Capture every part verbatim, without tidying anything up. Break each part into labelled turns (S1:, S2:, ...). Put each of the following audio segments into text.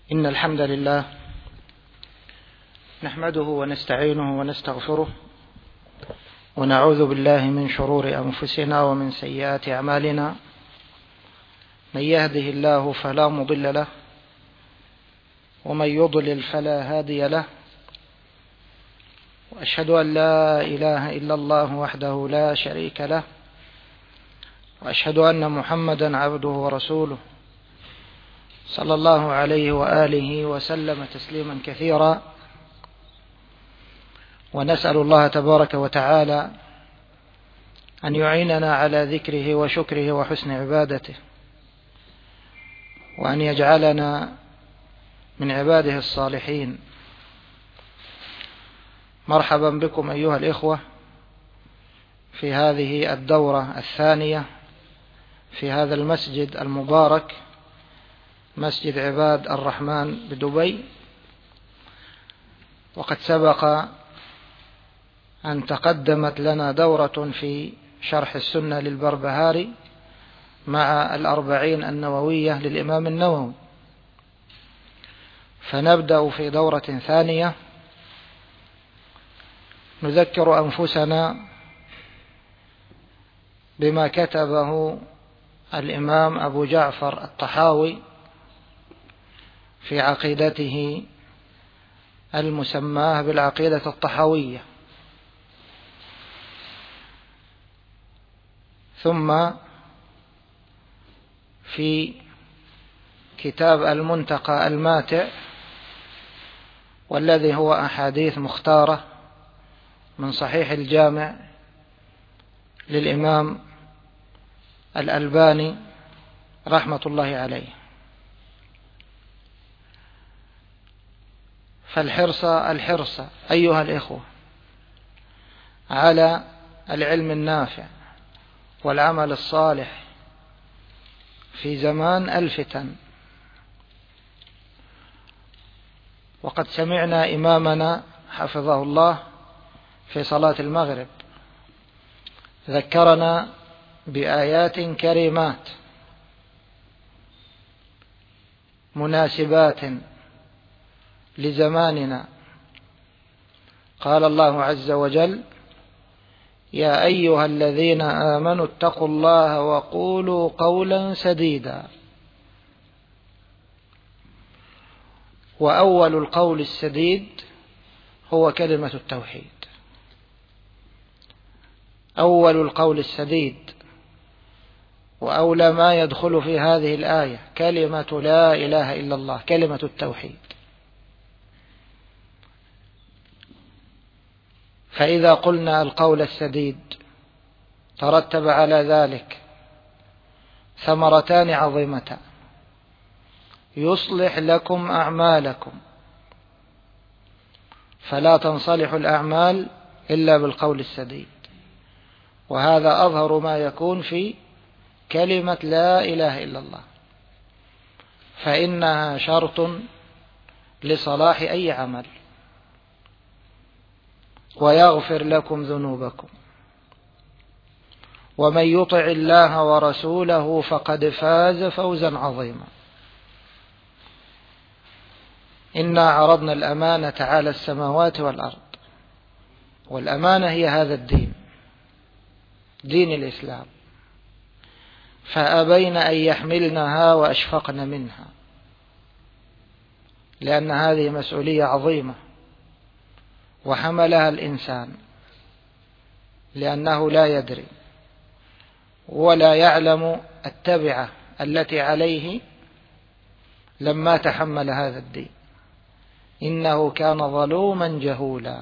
S1: إن الحمد لله نحمده ونستعينه ونستغفره ونعوذ بالله من شرور أنفسنا ومن سيئات أعمالنا. من يهده الله فلا مضل له ومن يضلل فلا هادي له، وأشهد أن لا إله إلا الله وحده لا شريك له، وأشهد أن محمدا عبده ورسوله صلى الله عليه وآله وسلم تسليما كثيرا. ونسأل الله تبارك وتعالى أن يعيننا على ذكره وشكره وحسن عبادته، وأن يجعلنا من عباده الصالحين. مرحبا بكم أيها الإخوة في هذه الدورة الثانية في هذا المسجد المبارك، مسجد عباد الرحمن بدبي. وقد سبق أن تقدمت لنا دورة في شرح السنة للبربهاري مع الأربعين النووية للإمام النووي، فنبدأ في دورة ثانية نذكر أنفسنا بما كتبه الإمام أبو جعفر الطحاوي في عقيدته المسماة بالعقيدة الطحاوية، ثم في كتاب المنتقى الماتع، والذي هو أحاديث مختارة من صحيح الجامع للإمام الألباني رحمة الله عليه. فالحرص الحرص أيها الإخوة على العلم النافع والعمل الصالح في زمان الفتن. وقد سمعنا إمامنا حفظه الله في صلاة المغرب ذكرنا بآيات كريمات مناسبات لزماننا. قال الله عز وجل: يا أيها الذين آمنوا اتقوا الله وقولوا قولا سديدا. وأول القول السديد هو كلمة التوحيد. أول القول السديد وأولى ما يدخل في هذه الآية كلمة لا إله إلا الله، كلمة التوحيد. فإذا قلنا القول السديد ترتب على ذلك ثمرتان عظيمتان: يصلح لكم أعمالكم، فلا تنصلح الأعمال إلا بالقول السديد، وهذا أظهر ما يكون في كلمة لا إله إلا الله، فإنها شرط لصلاح أي عمل. ويغفر لكم ذنوبكم، ومن يطع الله ورسوله فقد فاز فوزا عظيما. إنا عرضنا الأمانة على السماوات والأرض، والأمانة هي هذا الدين، دين الإسلام، فأبين أن يحملنها وأشفقن منها، لأن هذه مسؤولية عظيمة، وحملها الإنسان لأنه لا يدري ولا يعلم التبعة التي عليه لما تحمل هذا الدين. إنه كان ظلوما جهولا،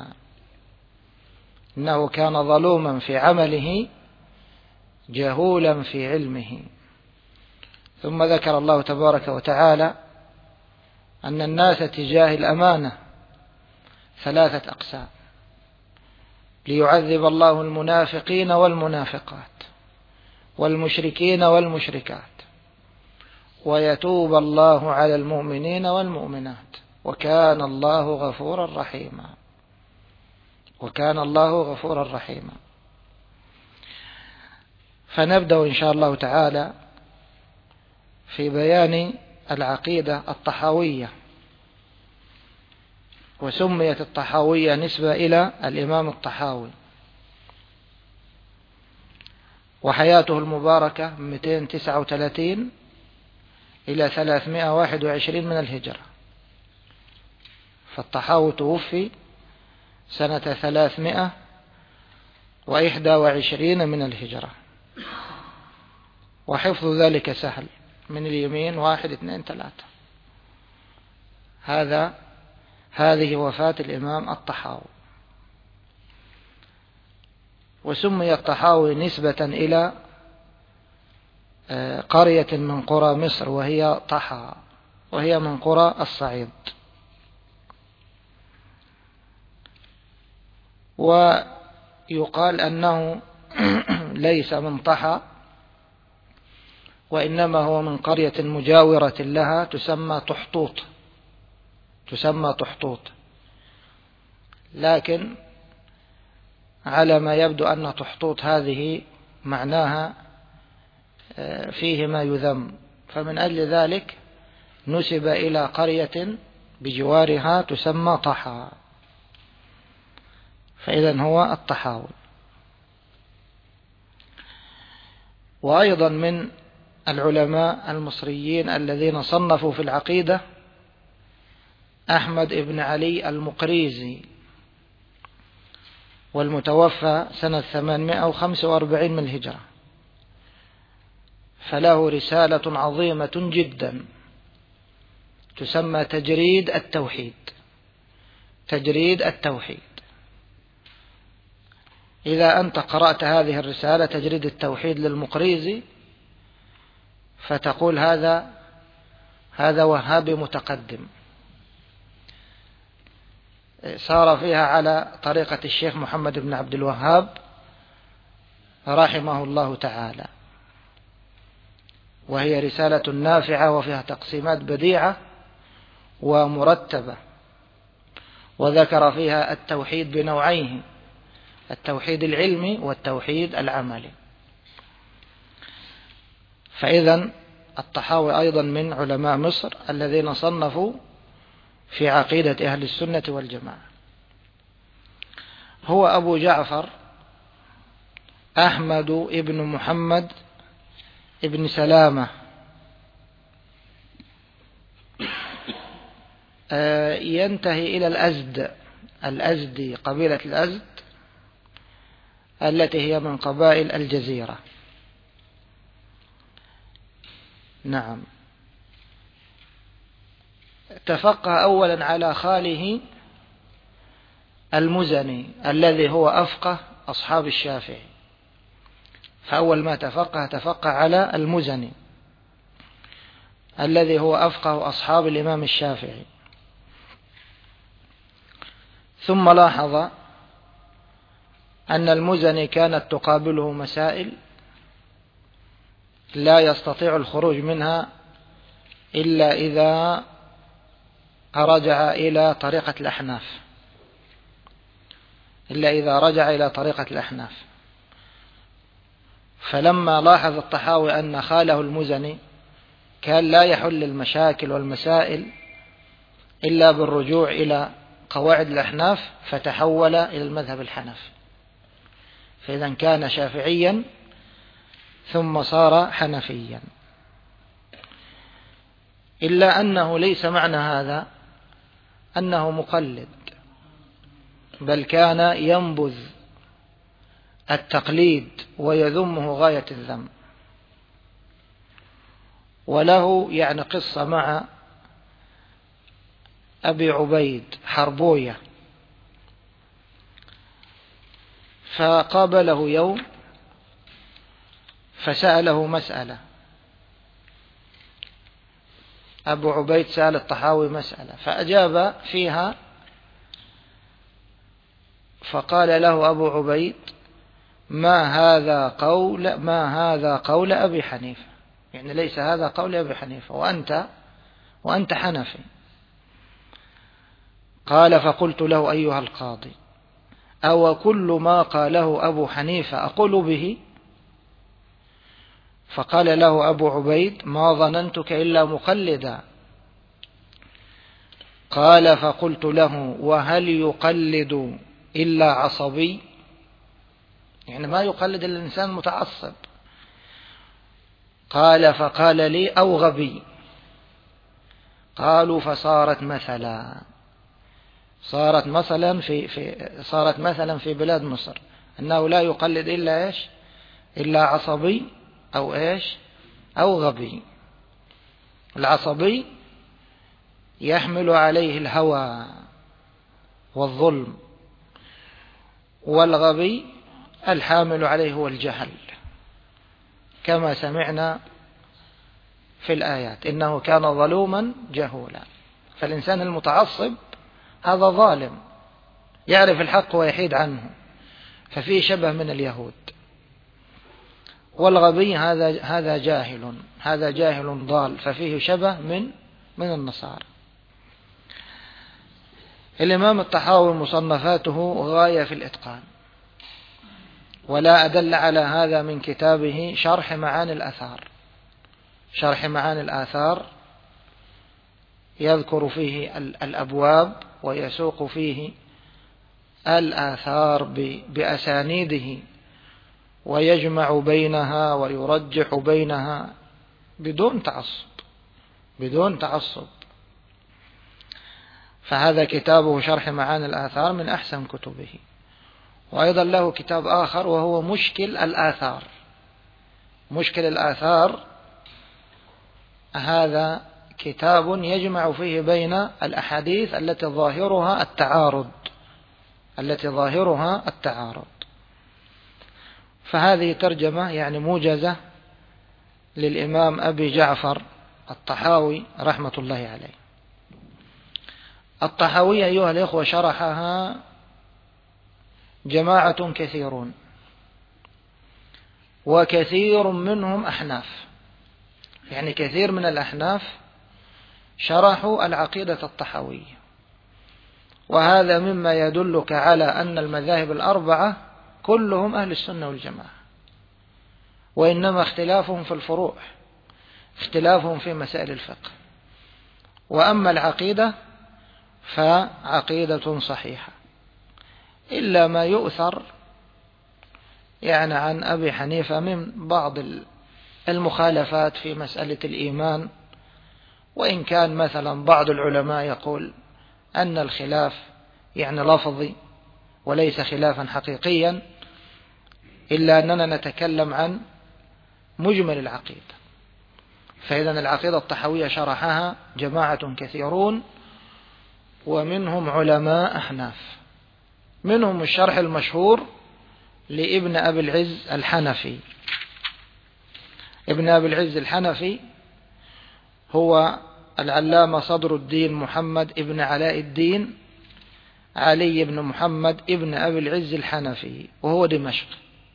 S1: إنه كان ظلوما في عمله جهولا في علمه. ثم ذكر الله تبارك وتعالى أن الناس تجاه الأمانة ثلاثة أقسام: ليعذب الله المنافقين والمنافقات والمشركين والمشركات، ويتوب الله على المؤمنين والمؤمنات، وكان الله غفورا رحيما. وكان الله غفورا رحيما. فنبدأ إن شاء الله تعالى في بيان العقيدة الطحاوية وسميت الطحاوية نسبة إلى الإمام الطحاوي، وحياته المباركة من مئتين وتسعة وثلاثين إلى ثلاثمائة وواحد وعشرين من الهجرة، فالطحاوي توفي سنة ثلاثمائة وإحدى وعشرين من الهجرة، وحفظ ذلك سهل، من اليمين واحد اثنين ثلاثة. هذا هذه وفاة الإمام الطحاوي. وسمي الطحاوي نسبة إلى قرية من قرى مصر وهي طحا، وهي من قرى الصعيد. ويقال أنه ليس من طحا، وإنما هو من قرية مجاورة لها تسمى طحطوط، تسمى طحطوط، لكن على ما يبدو أن طحطوط هذه معناها فيه ما يذم، فمن أجل ذلك نسب إلى قرية بجوارها تسمى طحا، فإذا هو الطحاوي. وأيضا من العلماء المصريين الذين صنفوا في العقيدة أحمد بن علي المقريزي، والمتوفى سنة ثمانمائة وخمسة وأربعين من الهجرة، فله رسالة عظيمة جدا تسمى تجريد التوحيد. تجريد التوحيد، إذا أنت قرأت هذه الرسالة تجريد التوحيد للمقريزي فتقول هذا هذا وهابي متقدم، صار فيها على طريقة الشيخ محمد بن عبد الوهاب رحمه الله تعالى، وهي رسالة نافعة وفيها تقسيمات بديعة ومرتبة، وذكر فيها التوحيد بنوعيه، التوحيد العلمي والتوحيد العملي. فإذا الطحاوي أيضا من علماء مصر الذين صنفوا في عقيدة أهل السنة والجماعة. هو أبو جعفر أحمد ابن محمد ابن سلامة، ينتهي إلى الأزد، الأزدي، قبيلة الأزد التي هي من قبائل الجزيرة. نعم. تفقه أولا على خاله المزني الذي هو أفقه أصحاب الشافعي، فأول ما تفقه تفقه على المزني الذي هو أفقه أصحاب الإمام الشافعي، ثم لاحظ أن المزني كانت تقابله مسائل لا يستطيع الخروج منها إلا إذا رجع إلى طريقة الأحناف، إلا إذا رجع إلى طريقة الأحناف. فلما لاحظ الطحاوي أن خاله المزني كان لا يحل المشاكل والمسائل إلا بالرجوع إلى قواعد الأحناف، فتحول إلى المذهب الحنفي، فإذا كان شافعيا ثم صار حنفيا. إلا أنه ليس معنى هذا أنه مقلد، بل كان ينبذ التقليد ويذمه غاية الذم. وله يعني قصة مع أبي عبيد حربوية، فقابله يوم فسأله مسألة، أبو عبيد سأل الطحاوي مسألة فأجاب فيها، فقال له أبو عبيد: ما هذا قول ما هذا قول أبي حنيفة، يعني ليس هذا قول أبي حنيفة، وأنت وأنت حنفي. قال: فقلت له: أيها القاضي، أو كل ما قاله أبو حنيفة أقول به؟ فقال له أبو عبيد: ما ظننتك إلا مقلدا، قال فقلت له وهل يقلد إلا عصبي؟ يعني ما يقلد الإنسان متعصب. قال فقال لي أو غبي. قالوا فصارت مثلا صارت مثلا في في صارت مثلا في بلاد مصر أنه لا يقلد إلا إيش؟ إلا عصبي أو إيش؟ أو غبي. العصبي يحمل عليه الهوى والظلم، والغبي الحامل عليه هو الجهل، كما سمعنا في الآيات إنه كان ظلوما جهولا. فالإنسان المتعصب هذا ظالم يعرف الحق ويحيد عنه، ففيه شبه من اليهود. والغبي هذا هذا جاهل هذا جاهل ضال، ففيه شبه من من النصارى. الإمام الطحاوي مصنفاته غاية في الإتقان، ولا أدل على هذا من كتابه شرح معاني الآثار. شرح معاني الآثار يذكر فيه الأبواب ويسوق فيه الآثار بأسانيده ويجمع بينها ويرجح بينها بدون تعصب بدون تعصب فهذا كتابه شرح معاني الآثار من أحسن كتبه. وأيضا له كتاب آخر وهو مشكل الآثار. مشكل الآثار هذا كتاب يجمع فيه بين الأحاديث التي ظاهرها التعارض التي ظاهرها التعارض فهذه ترجمة يعني موجزة للإمام أبي جعفر الطحاوي رحمة الله عليه. الطحاوي أيها الإخوة شرحها جماعة كثيرون، وكثير منهم أحناف، يعني كثير من الأحناف شرحوا العقيدة الطحاوية. وهذا مما يدلك على أن المذاهب الأربعة كلهم أهل السنة والجماعة، وإنما اختلافهم في الفروع، اختلافهم في مسائل الفقه. وأما العقيدة فعقيدة صحيحة، إلا ما يؤثر يعني عن أبي حنيفة من بعض المخالفات في مسألة الإيمان، وإن كان مثلا بعض العلماء يقول أن الخلاف يعني لفظي وليس خلافا حقيقيا، إلا أننا نتكلم عن مجمل العقيدة. فإذا العقيدة الطحاوية شرحها جماعة كثيرون، ومنهم علماء أحناف. منهم الشرح المشهور لابن أبي العز الحنفي. ابن أبي العز الحنفي هو العلامة صدر الدين محمد ابن علاء الدين علي بن محمد ابن أبي العز الحنفي، وهو دمشق.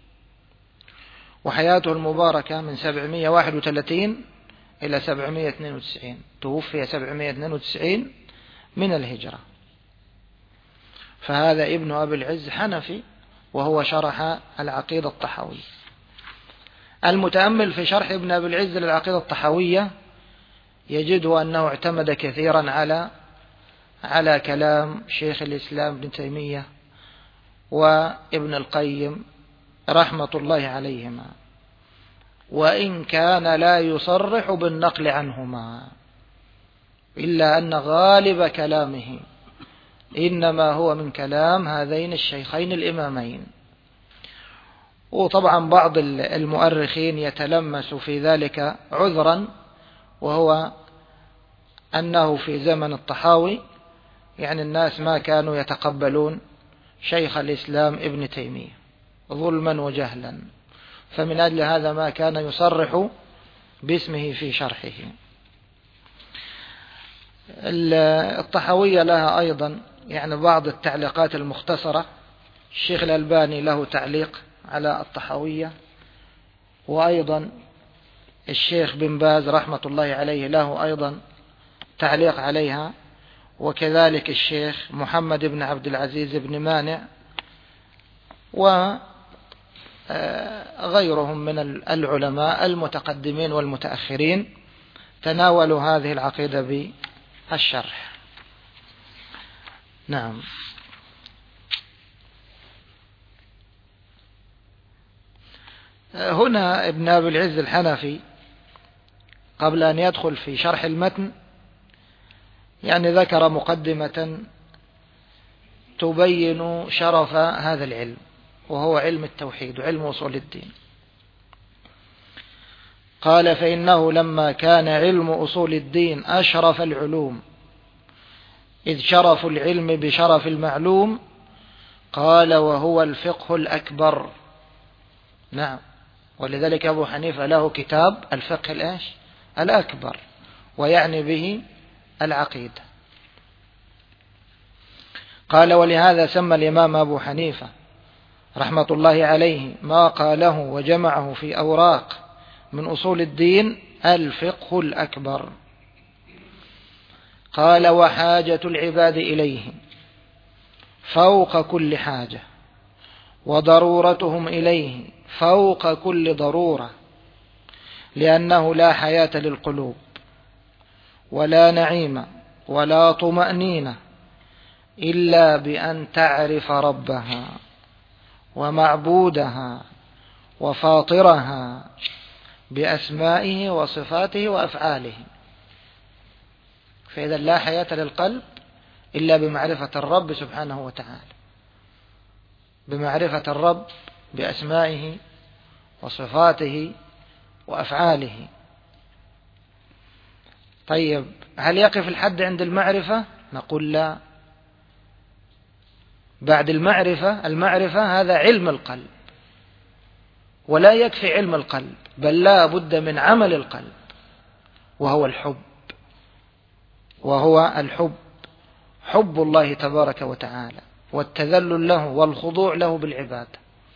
S1: وحياته المباركة من سبعمائة وواحد وثلاثين إلى سبعمائة واثنين وتسعين، توفي سبعمائة واثنين وتسعين من الهجرة. فهذا ابن أبي العز حنفي، وهو شرح العقيدة الطحاوية. المتأمل في شرح ابن أبي العز للعقيدة الطحاوية يجد أنه اعتمد كثيرا على على كلام شيخ الإسلام ابن تيمية وابن القيم رحمة الله عليهما، وإن كان لا يصرح بالنقل عنهما، إلا أن غالب كلامه إنما هو من كلام هذين الشيخين الإمامين. وطبعا بعض المؤرخين يتلمس في ذلك عذرا، وهو أنه في زمن الطحاوي يعني الناس ما كانوا يتقبلون شيخ الإسلام ابن تيمية ظلما وجهلا، فمن أجل هذا ما كان يصرح باسمه في شرحه. الطحاوية لها أيضا يعني بعض التعليقات المختصرة. الشيخ الألباني له تعليق على الطحاوية، وأيضا الشيخ بن باز رحمة الله عليه له أيضا تعليق عليها، وكذلك الشيخ محمد بن عبد العزيز بن مانع وغيرهم من العلماء المتقدمين والمتأخرين تناولوا هذه العقيدة بالشرح. نعم. هنا ابن أبي العز الحنفي قبل أن يدخل في شرح المتن يعني ذكر مقدمة تبين شرف هذا العلم، وهو علم التوحيد وعلم أصول الدين. قال: فإنه لما كان علم أصول الدين أشرف العلوم، إذ شرف العلم بشرف المعلوم، قال: وهو الفقه الأكبر. نعم، ولذلك أبو حنيفة له كتاب الفقه الإيش؟ الأكبر، ويعني به العقيدة. قال: ولهذا سمى الإمام أبو حنيفة رحمة الله عليه ما قاله وجمعه في أوراق من أصول الدين الفقه الأكبر. قال: وحاجة العباد إليه فوق كل حاجة، وضرورتهم إليه فوق كل ضرورة، لأنه لا حياة للقلوب ولا نعيم ولا طمأنينة إلا بأن تعرف ربها ومعبودها وفاطرها بأسمائه وصفاته وأفعاله. فإذا لا حياة للقلب إلا بمعرفة الرب سبحانه وتعالى، بمعرفة الرب بأسمائه وصفاته وأفعاله. طيب، هل يقف الحد عند المعرفة؟ نقول لا. بعد المعرفة، المعرفة هذا علم القلب، ولا يكفي علم القلب، بل لا بد من عمل القلب، وهو الحب، وهو الحب حب الله تبارك وتعالى، والتذلل له والخضوع له بالعبادة.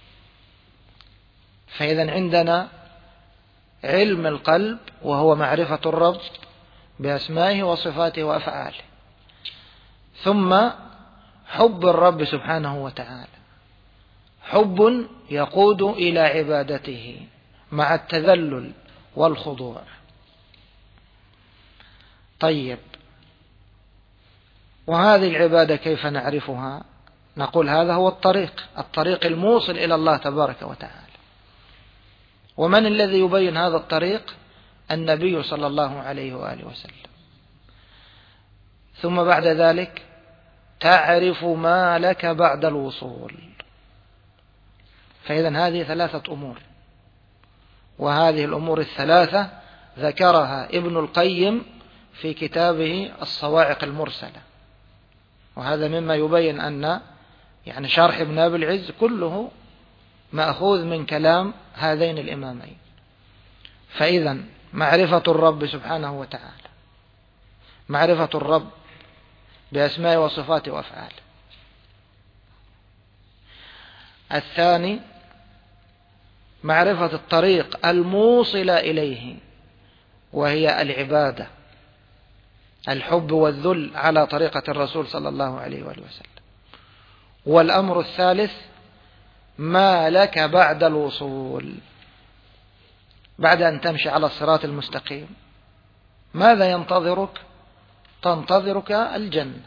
S1: فإذا عندنا علم القلب وهو معرفة الرب بأسمائه وصفاته وأفعاله، ثم حب الرب سبحانه وتعالى، حب يقود إلى عبادته مع التذلل والخضوع. طيب، وهذه العبادة كيف نعرفها؟ نقول هذا هو الطريق، الطريق الموصل إلى الله تبارك وتعالى. ومن الذي يبين هذا الطريق؟ النبي صلى الله عليه وآله وسلم. ثم بعد ذلك تعرف ما لك بعد الوصول. فإذا هذه ثلاثة أمور، وهذه الأمور الثلاثة ذكرها ابن القيم في كتابه الصواعق المرسلة، وهذا مما يبين أن يعني شرح ابن أبي العز كله مأخوذ من كلام هذين الإمامين. فإذا معرفة الرب سبحانه وتعالى، معرفة الرب بأسماء وصفاته وأفعاله. الثاني معرفة الطريق الموصل إليه، وهي العبادة، الحب والذل على طريقة الرسول صلى الله عليه وآله وسلم. والأمر الثالث ما لك بعد الوصول، بعد أن تمشي على الصراط المستقيم ماذا ينتظرك؟ تنتظرك الجنة.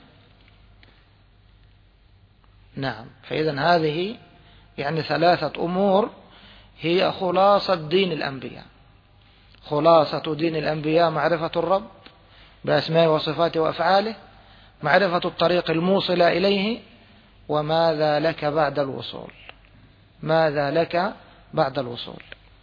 S1: نعم، فإذا هذه يعني ثلاثة أمور هي خلاصة دين الأنبياء. خلاصة دين الأنبياء معرفة الرب بأسمائه وصفاته وأفعاله، معرفة الطريق الموصل إليه، وماذا لك بعد الوصول، ماذا لك بعد الوصول.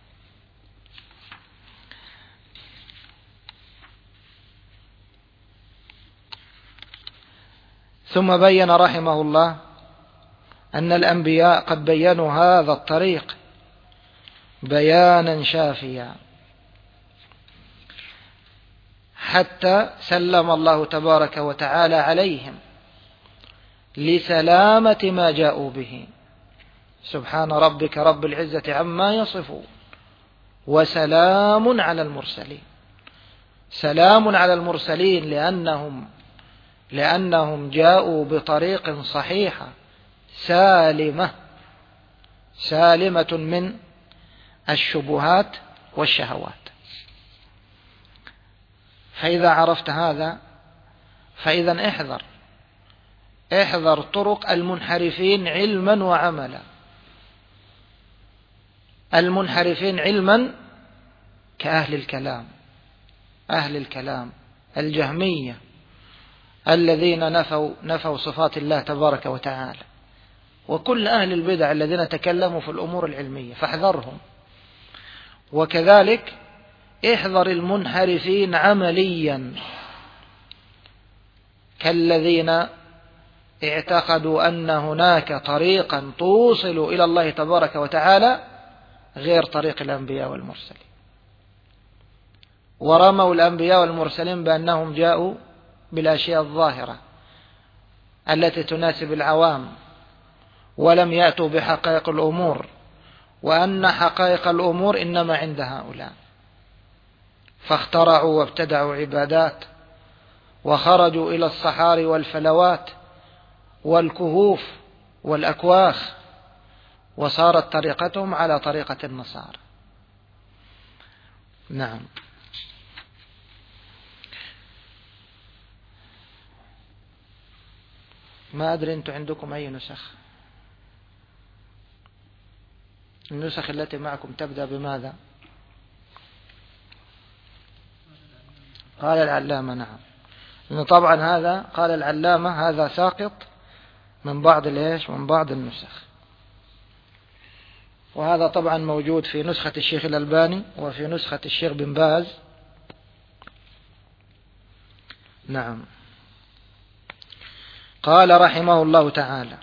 S1: ثم بين رحمه الله أن الأنبياء قد بينوا هذا الطريق بيانا شافيا، حتى سلم الله تبارك وتعالى عليهم لسلامة ما جاءوا به. سبحان ربك رب العزة عما يصفون، وسلام على المرسلين. سلام على المرسلين لأنهم لأنهم جاءوا بطريق صحيحة سالمة سالمة من الشبهات والشهوات. فإذا عرفت هذا فإذا احذر احذر طرق المنحرفين علما وعملا. المنحرفين علما كأهل الكلام، أهل الكلام الجهمية الذين نفوا نفوا صفات الله تبارك وتعالى، وكل أهل البدع الذين تكلموا في الأمور العلمية، فاحذرهم. وكذلك احذر المنحرفين عمليا كالذين اعتقدوا أن هناك طريقا توصل إلى الله تبارك وتعالى غير طريق الأنبياء والمرسلين، ورموا الأنبياء والمرسلين بأنهم جاءوا بالأشياء الظاهرة التي تناسب العوام، ولم يأتوا بحقائق الأمور، وأن حقائق الأمور إنما عند هؤلاء. فاخترعوا وابتدعوا عبادات، وخرجوا إلى الصحاري والفلوات والكهوف والأكواخ، وصارت طريقتهم على طريقة النصارى. نعم. ما أدري أنتم عندكم أي نسخ؟ النسخ التي معكم تبدأ بماذا؟ قال العلامة. نعم، لأن طبعا هذا قال العلامة هذا ساقط من بعض الإيش من بعض النسخ، وهذا طبعا موجود في نسخة الشيخ الألباني وفي نسخة الشيخ بن باز. نعم. قال رحمه الله تعالى: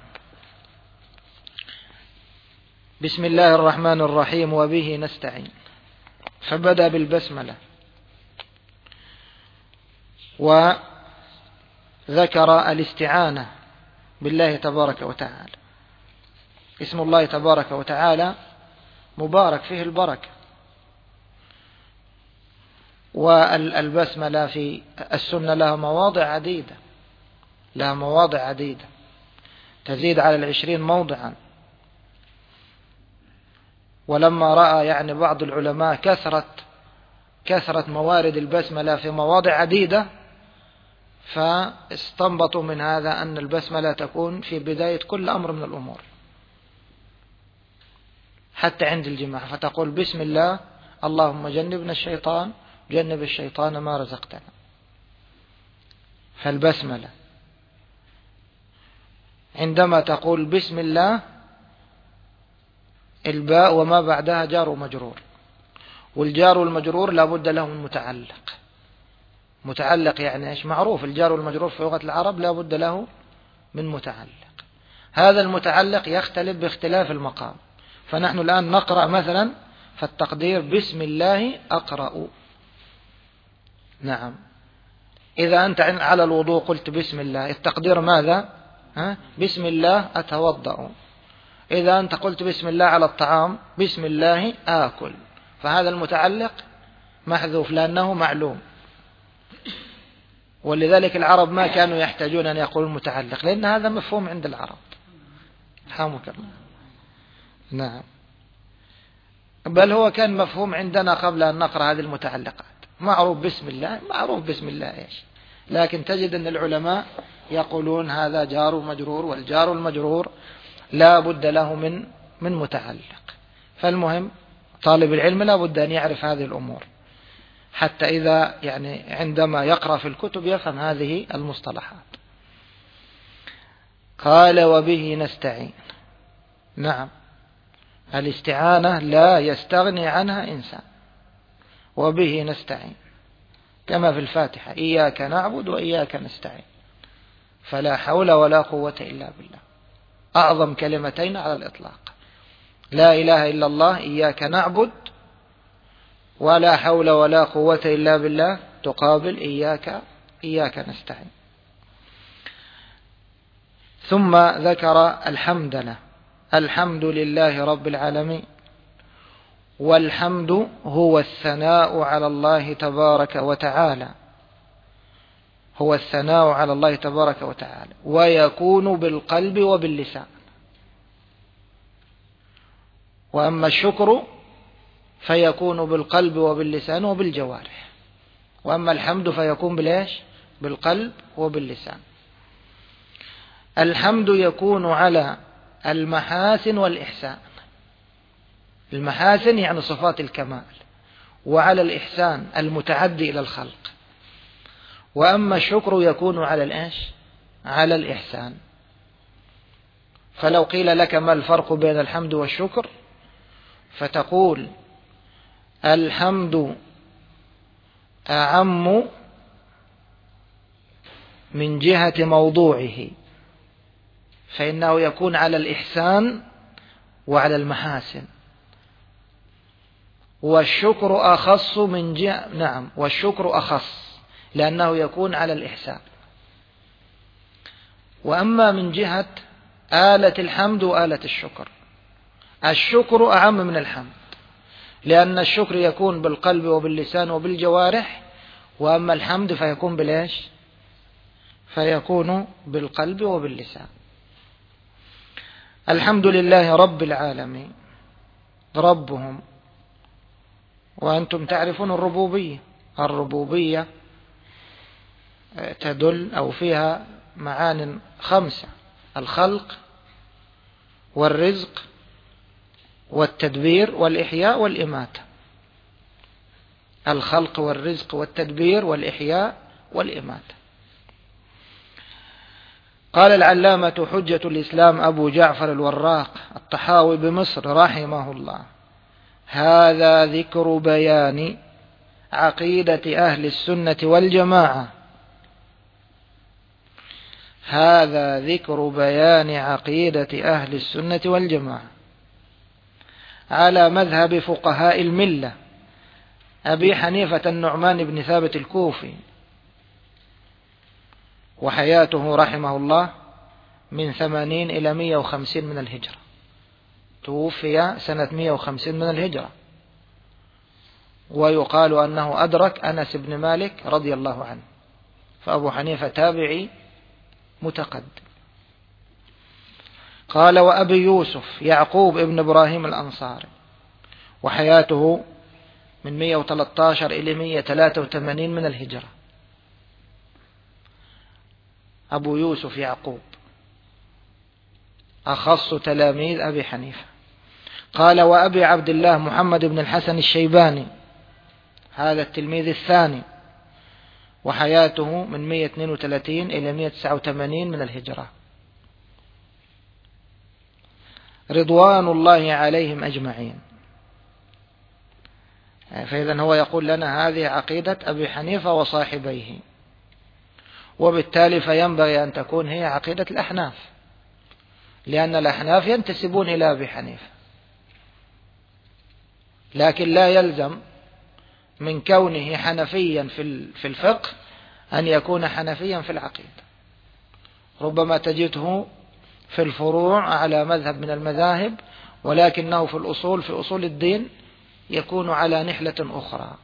S1: بسم الله الرحمن الرحيم وبه نستعين. فبدأ بالبسملة، وذكر الاستعانة بالله تبارك وتعالى. اسم الله تبارك وتعالى مبارك فيه البركة، والبسملة في السنة لها مواضع عديدة لها مواضع عديدة تزيد على العشرين موضعا. ولما رأى يعني بعض العلماء كثرة كثرة موارد البسملة في مواضع عديدة، فاستنبطوا من هذا أن البسملة تكون في بداية كل أمر من الأمور، حتى عند الجماعة، فتقول بسم الله اللهم جنبنا الشيطان جنب الشيطان ما رزقتنا. فالبسملة عندما تقول بسم الله الباء وما بعدها جار ومجرور، والجار والمجرور لابد له من متعلق. متعلق يعني ايش؟ معروف الجار والمجرور في لغة العرب لابد له من متعلق. هذا المتعلق يختلف باختلاف المقام. فنحن الآن نقرأ مثلا فالتقدير بسم الله أقرأ. نعم. إذا أنت على الوضوء قلت بسم الله، التقدير ماذا؟ ها؟ بسم الله أتوضأ. إذا أنت قلت بسم الله على الطعام بسم الله آكل، فهذا المتعلق محذوف لأنه معلوم. ولذلك العرب ما كانوا يحتاجون أن يقولوا المتعلق، لأن هذا مفهوم عند العرب. حامك الله. نعم. بل هو كان مفهوم عندنا قبل أن نقرأ هذه المتعلقات. معروف بسم الله، معروف بسم الله إيش، لكن تجد أن العلماء يقولون هذا جار ومجرور، والجار والمجرور لا بد له من من متعلق. فالمهم طالب العلم لا بد أن يعرف هذه الأمور، حتى إذا يعني عندما يقرأ في الكتب يفهم هذه المصطلحات. قال وبه نستعين. نعم، الاستعانة لا يستغني عنها إنسان. وبه نستعين كما في الفاتحة: إياك نعبد وإياك نستعين. فلا حول ولا قوة إلا بالله، أعظم كلمتين على الإطلاق. لا إله إلا الله، إياك نعبد، ولا حول ولا قوة إلا بالله تقابل إياك إياك نستعين. ثم ذكر الحمد لله. الحمد لله رب العالمين. والحمد هو الثناء على الله تبارك وتعالى، هو الثناء على الله تبارك وتعالى، ويكون بالقلب وباللسان. وأما الشكر فيكون بالقلب وباللسان وبالجوارح، وأما الحمد فيكون بالإيش؟ بالقلب وباللسان. الحمد يكون على المحاسن والإحسان. المحاسن يعني صفات الكمال، وعلى الإحسان المتعدي إلى الخلق. وأما الشكر يكون على الإيش؟ على الإحسان. فلو قيل لك ما الفرق بين الحمد والشكر فتقول الحمد أعم من جهة موضوعه، فإنه يكون على الإحسان وعلى المحاسن. والشكر أخص من جهة، نعم، والشكر أخص لأنه يكون على الإحسان. وأما من جهة آلة الحمد وآلة الشكر، الشكر أعم من الحمد، لأن الشكر يكون بالقلب وباللسان وبالجوارح، وأما الحمد فيكون بالإيش؟ فيكون بالقلب وباللسان. الحمد لله رب العالمين، ربهم. وأنتم تعرفون الربوبية. الربوبية تدل أو فيها معان خمسة: الخلق والرزق والتدبير والإحياء والإماتة. الخلق والرزق والتدبير والإحياء والإماتة. قال العلامة حجة الإسلام أبو جعفر الوراق الطحاوي بمصر رحمه الله: هذا ذكر بيان عقيدة أهل السنة والجماعة. هذا ذكر بيان عقيدة أهل السنة والجماعة على مذهب فقهاء الملة أبي حنيفة النعمان بن ثابت الكوفي، وحياته رحمه الله من ثمانين إلى مئة وخمسين من الهجرة، توفي سنة مئة وخمسين من الهجرة. ويقال أنه أدرك أنس بن مالك رضي الله عنه، فأبو حنيفة تابعي متقدم. قال: وأبي يوسف يعقوب ابن إبراهيم الأنصاري، وحياته من مئة وثلاثة عشر إلى مئة وثلاثة وثمانين من الهجرة. أبو يوسف يعقوب أخص تلاميذ أبي حنيفة. قال: وأبي عبد الله محمد بن الحسن الشيباني، هذا التلميذ الثاني، وحياته من مئة واثنين وثلاثين إلى مئة وتسعة وثمانين من الهجرة، رضوان الله عليهم أجمعين. فإذا هو يقول لنا هذه عقيدة أبي حنيفة وصاحبيه، وبالتالي فينبغي أن تكون هي عقيدة الأحناف، لأن الأحناف ينتسبون إلى أبي حنيفة، لكن لا يلزم من كونه حنفيا في الفقه أن يكون حنفيا في العقيدة. ربما تجده في الفروع على مذهب من المذاهب، ولكنه في الأصول في أصول الدين يكون على نحلة أخرى.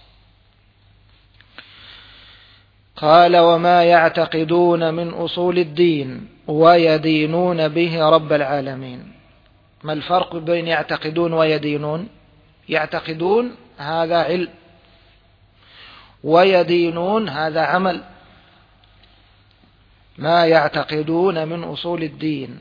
S1: قال: وما يعتقدون من أصول الدين ويدينون به رب العالمين. ما الفرق بين يعتقدون ويدينون؟ يعتقدون هذا علم، ويدينون هذا عمل. ما يعتقدون من أصول الدين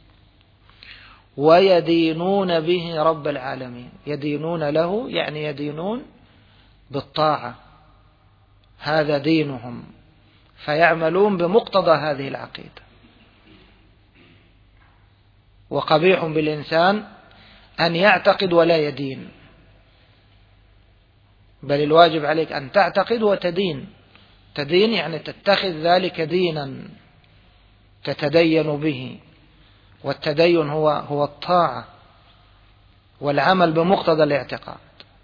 S1: ويدينون به رب العالمين. يدينون له يعني يدينون بالطاعة، هذا دينهم، فيعملون بمقتضى هذه العقيدة. وقبيح بالإنسان أن يعتقد ولا يدين، بل الواجب عليك أن تعتقد وتدين. تدين يعني تتخذ ذلك دينا تتدين به، والتدين هو هو الطاعة والعمل بمقتضى الاعتقاد.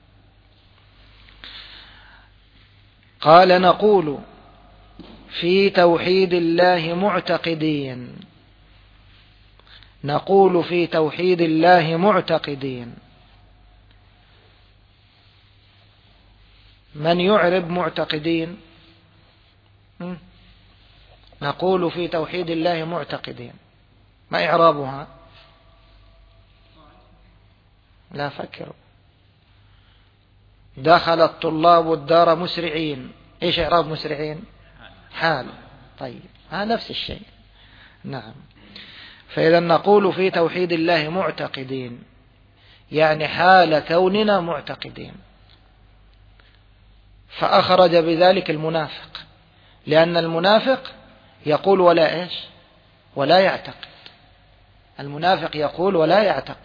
S1: قال: نقول في توحيد الله معتقدين. نقول في توحيد الله معتقدين. من يعرب معتقدين؟ نقول في توحيد الله معتقدين، ما إعرابها؟ لا فكروا. دخل الطلاب الدار مسرعين. إيش إعراب مسرعين؟ حال. طيب، ها نفس الشيء. نعم. فإذا نقول في توحيد الله معتقدين، يعني حال كوننا معتقدين. فأخرج بذلك المنافق، لأن المنافق يقول ولا إيش ولا يعتقد. المنافق يقول ولا يعتقد.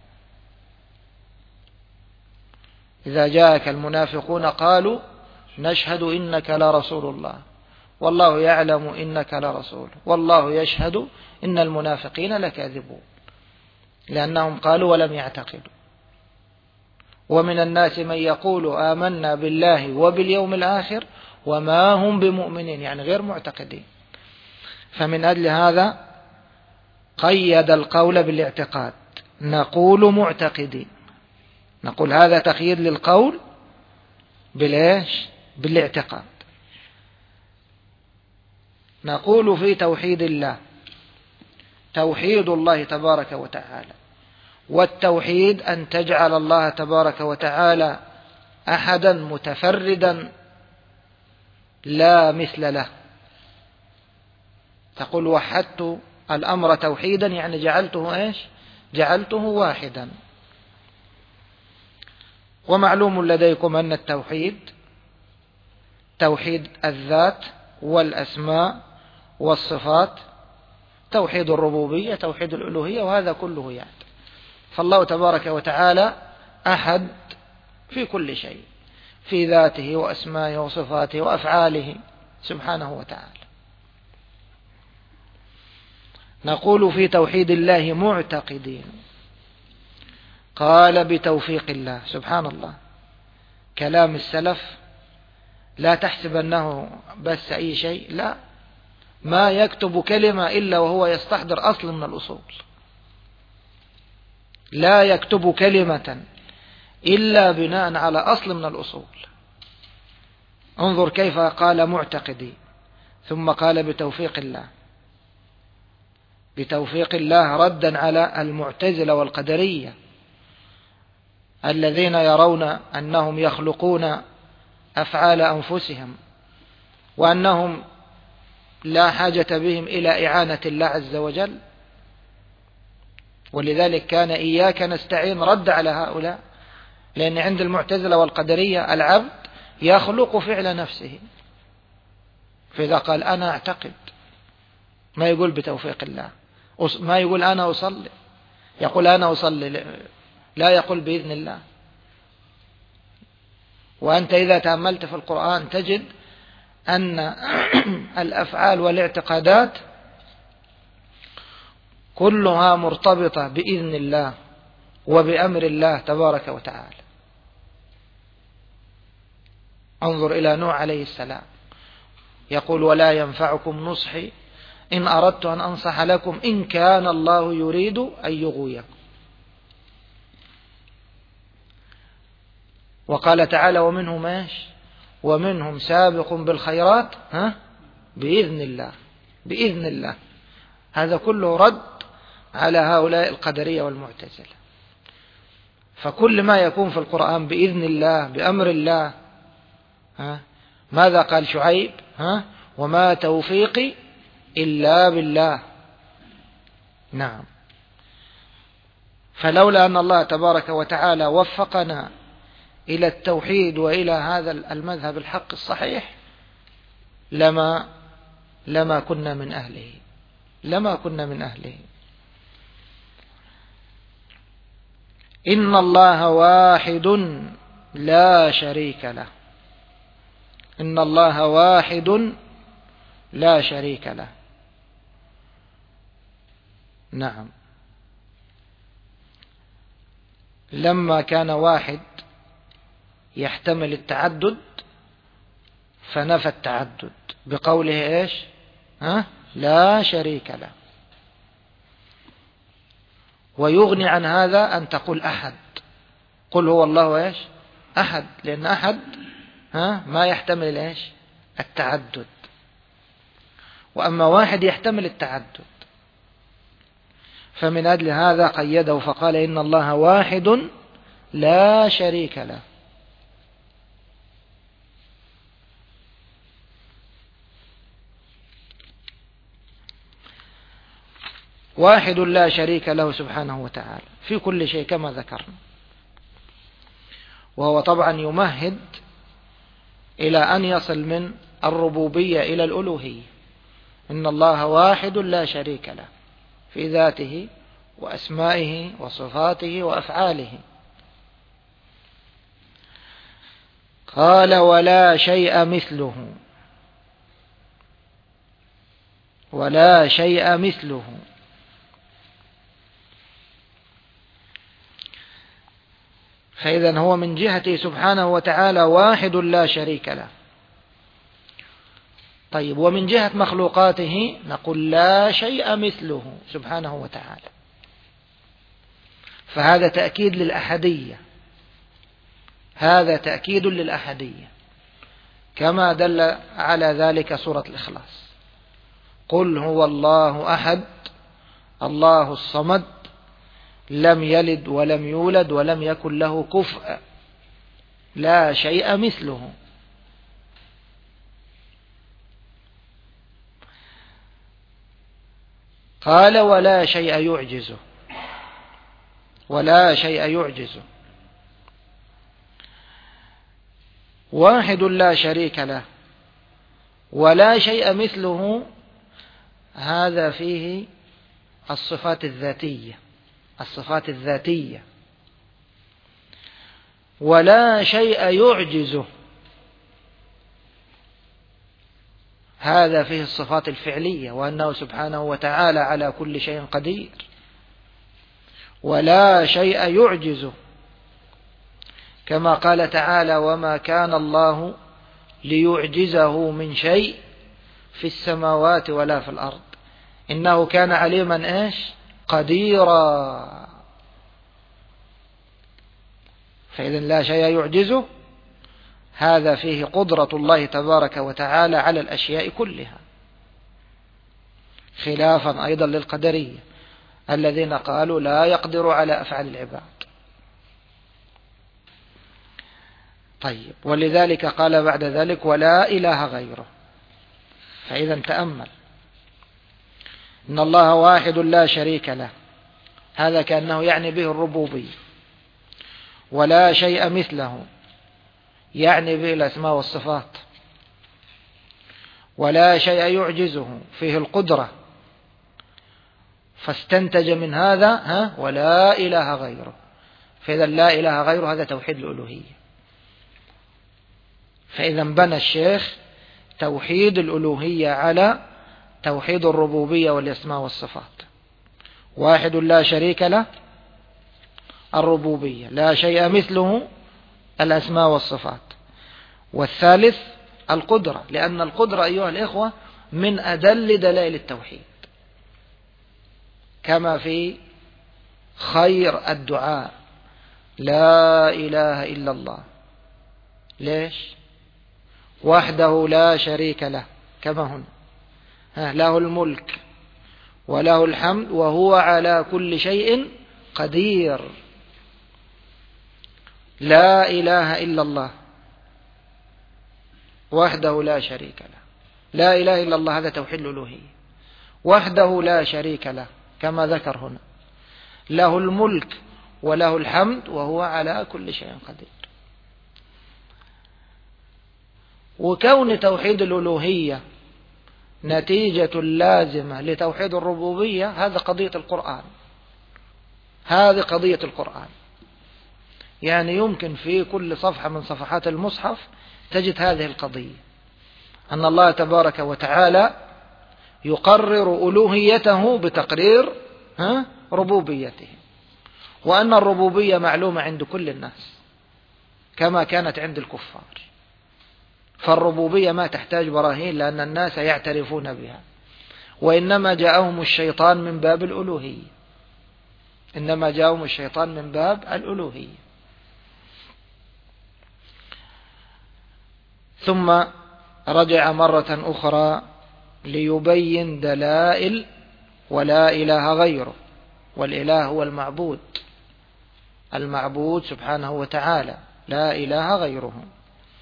S1: إذا جاءك المنافقون قالوا نشهد إنك لرسول الله والله يعلم إنك لرسول والله يشهد إن المنافقين لكاذبون، لأنهم قالوا ولم يعتقدوا. ومن الناس من يقول آمنا بالله وباليوم الآخر وما هم بمؤمنين، يعني غير معتقدين. فمن أجل هذا قيد القول بالاعتقاد، نقول معتقدين، نقول هذا تقييد للقول بالإيش بالاعتقاد. نقول في توحيد الله توحيد الله تبارك وتعالى، والتوحيد أن تجعل الله تبارك وتعالى أحدا متفردا لا مثل له. تقول وحدت الأمر توحيدا، يعني جعلته إيش جعلته واحدا. ومعلوم لديكم أن التوحيد توحيد الذات والأسماء والصفات، توحيد الربوبية، توحيد الألوهية، وهذا كله يعني. فالله تبارك وتعالى أحد في كل شيء، في ذاته وأسمائه وصفاته وأفعاله سبحانه وتعالى. نقول في توحيد الله معتقدين. قال بتوفيق الله، سبحان الله، كلام السلف لا تحسب أنه بس أي شيء، لا، ما يكتب كلمة إلا وهو يستحضر أصل من الأصول، لا يكتب كلمة إلا بناء على أصل من الأصول. انظر كيف قال معتقدي ثم قال بتوفيق الله. بتوفيق الله ردا على المعتزلة والقدرية الذين يرون أنهم يخلقون أفعال أنفسهم، وأنهم لا حاجة بهم إلى إعانة الله عز وجل. ولذلك كان إياك نستعين رد على هؤلاء، لأن عند المعتزلة والقدرية العبد يخلق فعل نفسه. فإذا قال أنا أعتقد، ما يقول بتوفيق الله، ما يقول أنا أصلي، يقول أنا أصلي، لا يقول بإذن الله. وأنت إذا تأملت في القرآن تجد أن الأفعال والاعتقادات كلها مرتبطة بإذن الله وبأمر الله تبارك وتعالى. انظر إلى نوح عليه السلام، يقول ولا ينفعكم نصحي إن أردت أن أنصح لكم إن كان الله يريد أن يغويكم. وقال تعالى ومنهم ايش ومنهم سابق بالخيرات ها بإذن الله، بإذن الله. هذا كله رد على هؤلاء القدرية والمعتزلة. فكل ما يكون في القرآن بإذن الله بأمر الله. ها ماذا قال شعيب؟ ها وما توفيقي إلا بالله. نعم. فلولا أن الله تبارك وتعالى وفقنا إلى التوحيد وإلى هذا المذهب الحق الصحيح لما لما كنا من أهله، لما كنا من أهله. إن الله واحد لا شريك له. إن الله واحد لا شريك له. نعم. لما كان واحد يحتمل التعدد فنفى التعدد بقوله إيش ها لا شريك له. ويغني عن هذا أن تقول أحد، قل هو الله إيش أحد، لأن أحد ها ما يحتمل إيش التعدد، وأما واحد يحتمل التعدد. فمن أجل هذا قيده فقال إن الله واحد لا شريك له. واحد لا شريك له سبحانه وتعالى في كل شيء كما ذكرنا. وهو طبعا يمهد إلى أن يصل من الربوبية إلى الألوهية. إن الله واحد لا شريك له في ذاته وأسمائه وصفاته وأفعاله. قال ولا شيء مثله، ولا شيء مثله. فإذا هو من جهته سبحانه وتعالى واحد لا شريك له. طيب ومن جهة مخلوقاته نقول لا شيء مثله سبحانه وتعالى، فهذا تأكيد للأحدية، هذا تأكيد للأحدية كما دل على ذلك سورة الإخلاص. قل هو الله أحد الله الصمد لم يلد ولم يولد ولم يكن له كفء لا شيء مثله. قال ولا شيء يعجزه، ولا شيء يعجزه. واحد لا شريك له ولا شيء مثله، هذا فيه الصفات الذاتية، الصفات الذاتية. ولا شيء يعجزه، هذا فيه الصفات الفعلية، وأنه سبحانه وتعالى على كل شيء قدير. ولا شيء يعجزه كما قال تعالى وما كان الله ليعجزه من شيء في السماوات ولا في الأرض إنه كان عليما إيش قديرا. فإذا لا شيء يعجزه، هذا فيه قدرة الله تبارك وتعالى على الأشياء كلها، خلافا أيضا للقدرية الذين قالوا لا يقدر على أفعال العباد. طيب ولذلك قال بعد ذلك ولا إله غيره. فإذا تأمل إن الله واحد لا شريك له، هذا كأنه يعني به الربوبية. ولا شيء مثله يعني به الأسماء والصفات. ولا شيء يعجزه فيه القدرة، فاستنتج من هذا ها ولا إله غيره. فإذا لا إله غيره هذا توحيد الألوهية. فإذا بنى الشيخ توحيد الألوهية على توحيد الربوبية والأسماء والصفات. واحد لا شريك له الربوبية، لا شيء مثله الأسماء والصفات. والثالث القدرة، لأن القدرة أيها الإخوة من أدل دلائل التوحيد، كما في خير الدعاء لا إله إلا الله. ليش؟ وحده لا شريك له كما هنا، له الملك وله الحمد وهو على كل شيء قدير. لا إله إلا الله وحده لا شريك له. لا إله إلا الله هذا توحيد الألوهية. وحده لا شريك له كما ذكر هنا، له الملك وله الحمد وهو على كل شيء قدير. وكون توحيد الألوهية نتيجة لازمة لتوحيد الربوبية، هذا قضية القرآن، هذه قضية القرآن. يعني يمكن في كل صفحة من صفحات المصحف تجد هذه القضية، أن الله تبارك وتعالى يقرر ألوهيته بتقرير ها ربوبيته، وأن الربوبية معلومة عند كل الناس كما كانت عند الكفار. فالربوبية ما تحتاج براهين لأن الناس يعترفون بها، وإنما جاءهم الشيطان من باب الألوهية، إنما جاءهم الشيطان من باب الألوهية. ثم رجع مرة أخرى ليبين دلائل ولا إله غيره، والإله هو المعبود، المعبود سبحانه وتعالى لا إله غيره.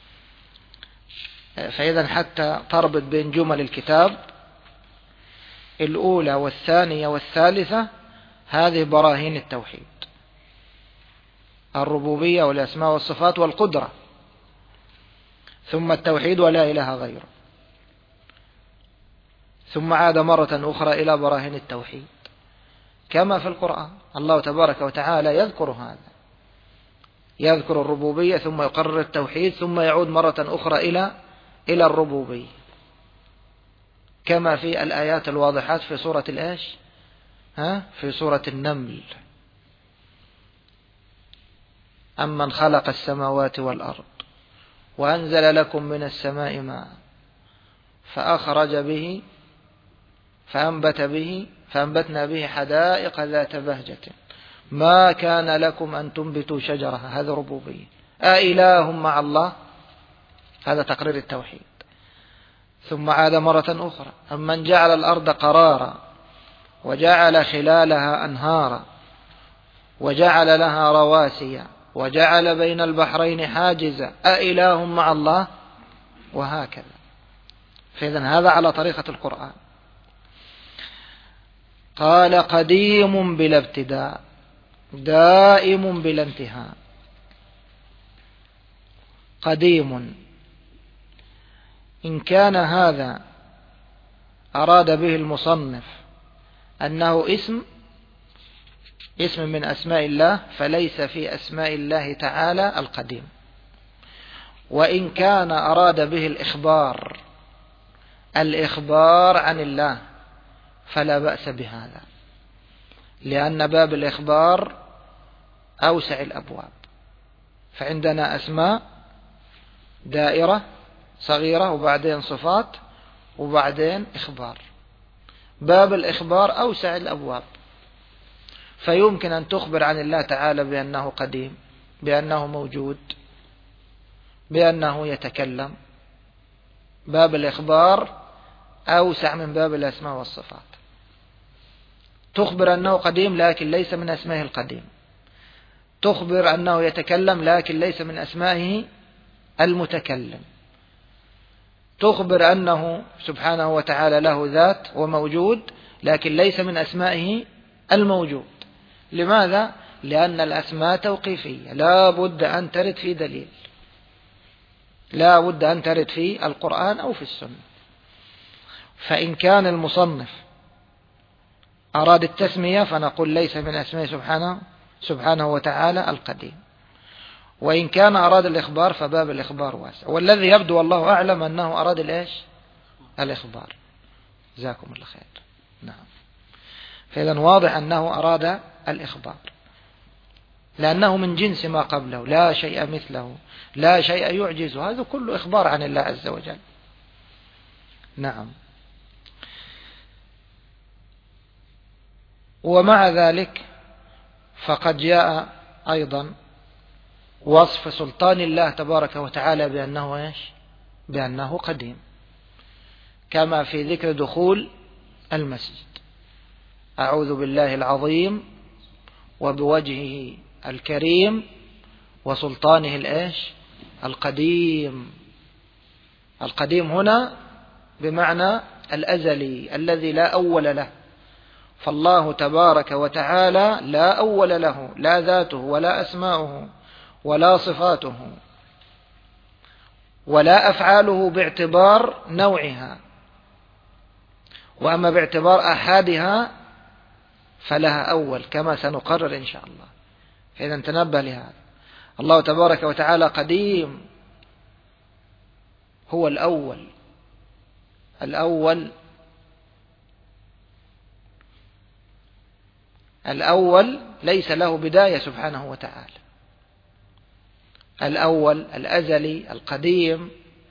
S1: فإذا حتى تربط بين جمل الكتاب الأولى والثانية والثالثة هذه براهين التوحيد، الربوبية والأسماء والصفات والقدرة، ثم التوحيد ولا إله غيره، ثم عاد مرة أخرى إلى براهين التوحيد كما في القرآن. الله تبارك وتعالى يذكر هذا، يذكر الربوبية ثم يقرر التوحيد ثم يعود مرة أخرى إلى إلى الربوبية، كما في الآيات الواضحات في سورة الإيش؟ ها في سورة النمل: أمن خلق السماوات والأرض وأنزل لكم من السماء ماء فأخرج به فأنبت به فأنبتنا به حدائق ذات بهجة ما كان لكم أن تنبتوا شجرها. هذا ربوبية. أإله مع الله؟ هذا تقرير التوحيد. ثم عاد مرة أخرى: أمن جعل الأرض قرارا وجعل خلالها أنهارا وجعل لها رواسي وجعل بين البحرين حاجزا أإله مع الله؟ وهكذا. فإذن هذا على طريقة القرآن. قال: قديم بلا ابتداء دائم بلا انتهاء. قديم إن كان هذا أراد به المصنف أنه اسم اسم من أسماء الله، فليس في أسماء الله تعالى القديم. وإن كان أراد به الإخبار الإخبار عن الله فلا بأس بهذا، لأن باب الإخبار أوسع الأبواب. فعندنا أسماء دائرة صغيرة وبعدين صفات وبعدين إخبار. باب الإخبار أوسع الأبواب، فيمكن أن تخبر عن الله تعالى بأنه قديم، بأنه موجود، بأنه يتكلم. باب الإخبار أوسع من باب الأسماء والصفات. تخبر أنه قديم لكن ليس من أسمائه القديم، تخبر أنه يتكلم لكن ليس من أسمائه المتكلم، تخبر أنه سبحانه وتعالى له ذات وموجود لكن ليس من أسمائه الموجود. لماذا؟ لأن الأسماء توقيفية، لا بد أن ترد في دليل، لا بد أن ترد في القرآن أو في السنة. فإن كان المصنف أراد التسمية فنقول ليس من أسماء سبحانه سبحانه وتعالى القديم. وإن كان أراد الإخبار فباب الإخبار واسع، والذي يبدو والله أعلم أنه أراد الإيش؟ الإخبار. جزاكم الله خير. نعم. فإذا واضح أنه أراد الإخبار، لأنه من جنس ما قبله، لا شيء مثله، لا شيء يعجزه، هذا كله إخبار عن الله عز وجل. نعم. ومع ذلك فقد جاء أيضا وصف سلطان الله تبارك وتعالى بأنه إيش؟ بأنه قديم، كما في ذكر دخول المسجد: أعوذ بالله العظيم وبوجهه الكريم وسلطانه الإيش؟ القديم. القديم هنا بمعنى الأزلي الذي لا أول له، فالله تبارك وتعالى لا أول له، لا ذاته ولا أسماؤه ولا صفاته ولا أفعاله باعتبار نوعها، وأما باعتبار أحادها فلها أول كما سنقرر إن شاء الله. فإذا تنبه لهذا. الله تبارك وتعالى قديم، هو الأول. الأول الأول ليس له بداية سبحانه وتعالى. الأول الأزلي القديم،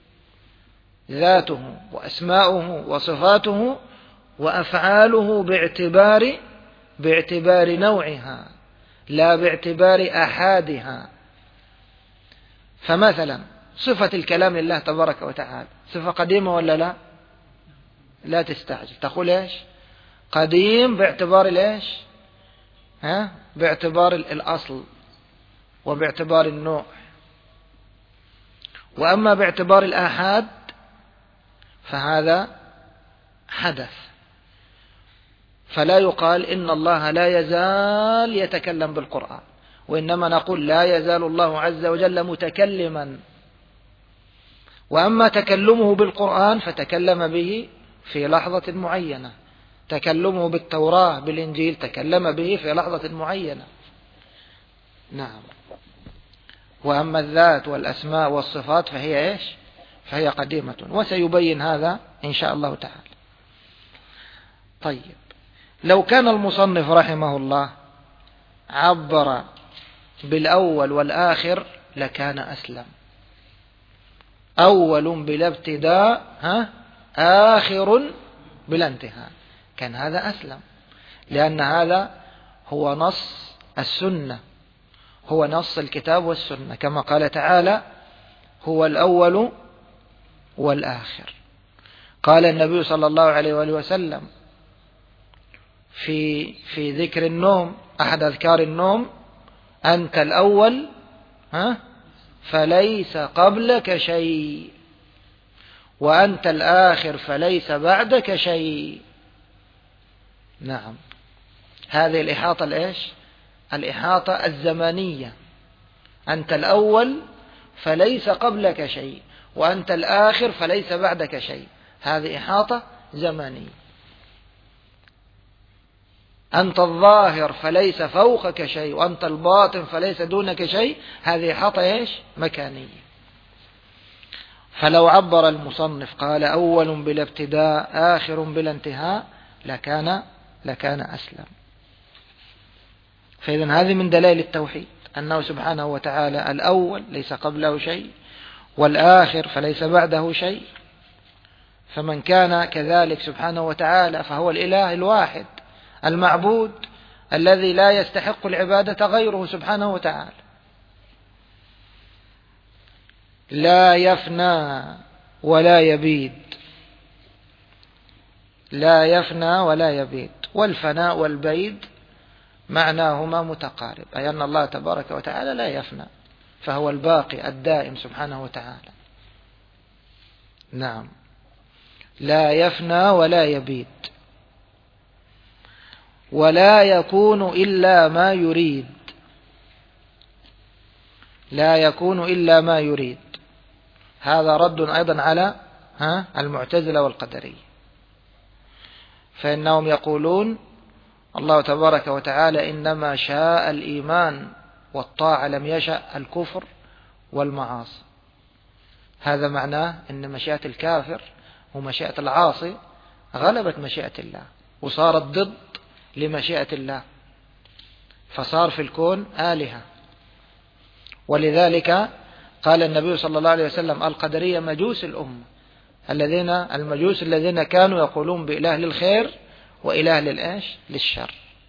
S1: ذاته وأسماؤه وصفاته وأفعاله باعتبار باعتبار نوعها لا باعتبار أحادها. فمثلا صفة الكلام لله تبارك وتعالى صفة قديمة ولا لا؟ لا تستعجل، تقول إيش؟ قديم باعتبار الإيش؟ ها؟ باعتبار الأصل وباعتبار النوع. وأما باعتبار الآحاد فهذا حدث. فلا يقال إن الله لا يزال يتكلم بالقرآن، وإنما نقول لا يزال الله عز وجل متكلما. وأما تكلمه بالقرآن فتكلم به في لحظة معينة، تكلمه بالتوراة بالإنجيل تكلم به في لحظة معينة. نعم. وأما الذات والأسماء والصفات فهي إيش؟ فهي قديمة، وسيبين هذا إن شاء الله تعالى. طيب، لو كان المصنف رحمه الله عبر بالأول والآخر لكان أسلم. أول بلا ابتداء، ها، آخر بلا انتهاء، كان هذا أسلم، لأن هذا هو نص السنة، هو نص الكتاب والسنة، كما قال تعالى: هو الأول والآخر. قال النبي صلى الله عليه وآله وسلم في في ذكر النوم، أحد أذكار النوم: أنت الأول، ها، فليس قبلك شيء، وأنت الآخر فليس بعدك شيء. نعم، هذه الإحاطة الإيش؟ الإحاطة الزمانية. أنت الأول فليس قبلك شيء، وأنت الآخر فليس بعدك شيء، هذه إحاطة زمانية. أنت الظاهر فليس فوقك شيء، وأنت الباطن فليس دونك شيء، هذه إحاطة إيش؟ مكانية. فلو عبر المصنف قال: أول بلا ابتداء آخر بلا انتهاء، لكان لكان أسلم. فإذن هذه من دلائل التوحيد، أنه سبحانه وتعالى الأول ليس قبله شيء، والآخر فليس بعده شيء. فمن كان كذلك سبحانه وتعالى فهو الإله الواحد المعبود الذي لا يستحق العبادة غيره سبحانه وتعالى. لا يفنى ولا يبيد، لا يفنى ولا يبيد، والفناء والبيد معناهما متقارب، أي أن الله تبارك وتعالى لا يفنى، فهو الباقي الدائم سبحانه وتعالى. نعم، لا يفنى ولا يبيد، ولا يكون إلا ما يريد، لا يكون إلا ما يريد. هذا رد أيضا على ها المعتزلة والقدرية، فإنهم يقولون: الله تبارك وتعالى إنما شاء الإيمان والطاعة، لم يشأ الكفر والمعاصي. هذا معناه أن مشيئة الكافر ومشيئة العاصي غلبت مشيئة الله، وصارت ضد لمشيئة الله، فصار في الكون آلهة. ولذلك قال النبي صلى الله عليه وسلم: القدرية مجوس الأمة، الذين المجوس الذين كانوا يقولون بإله للخير وإله للإيش؟ للشر.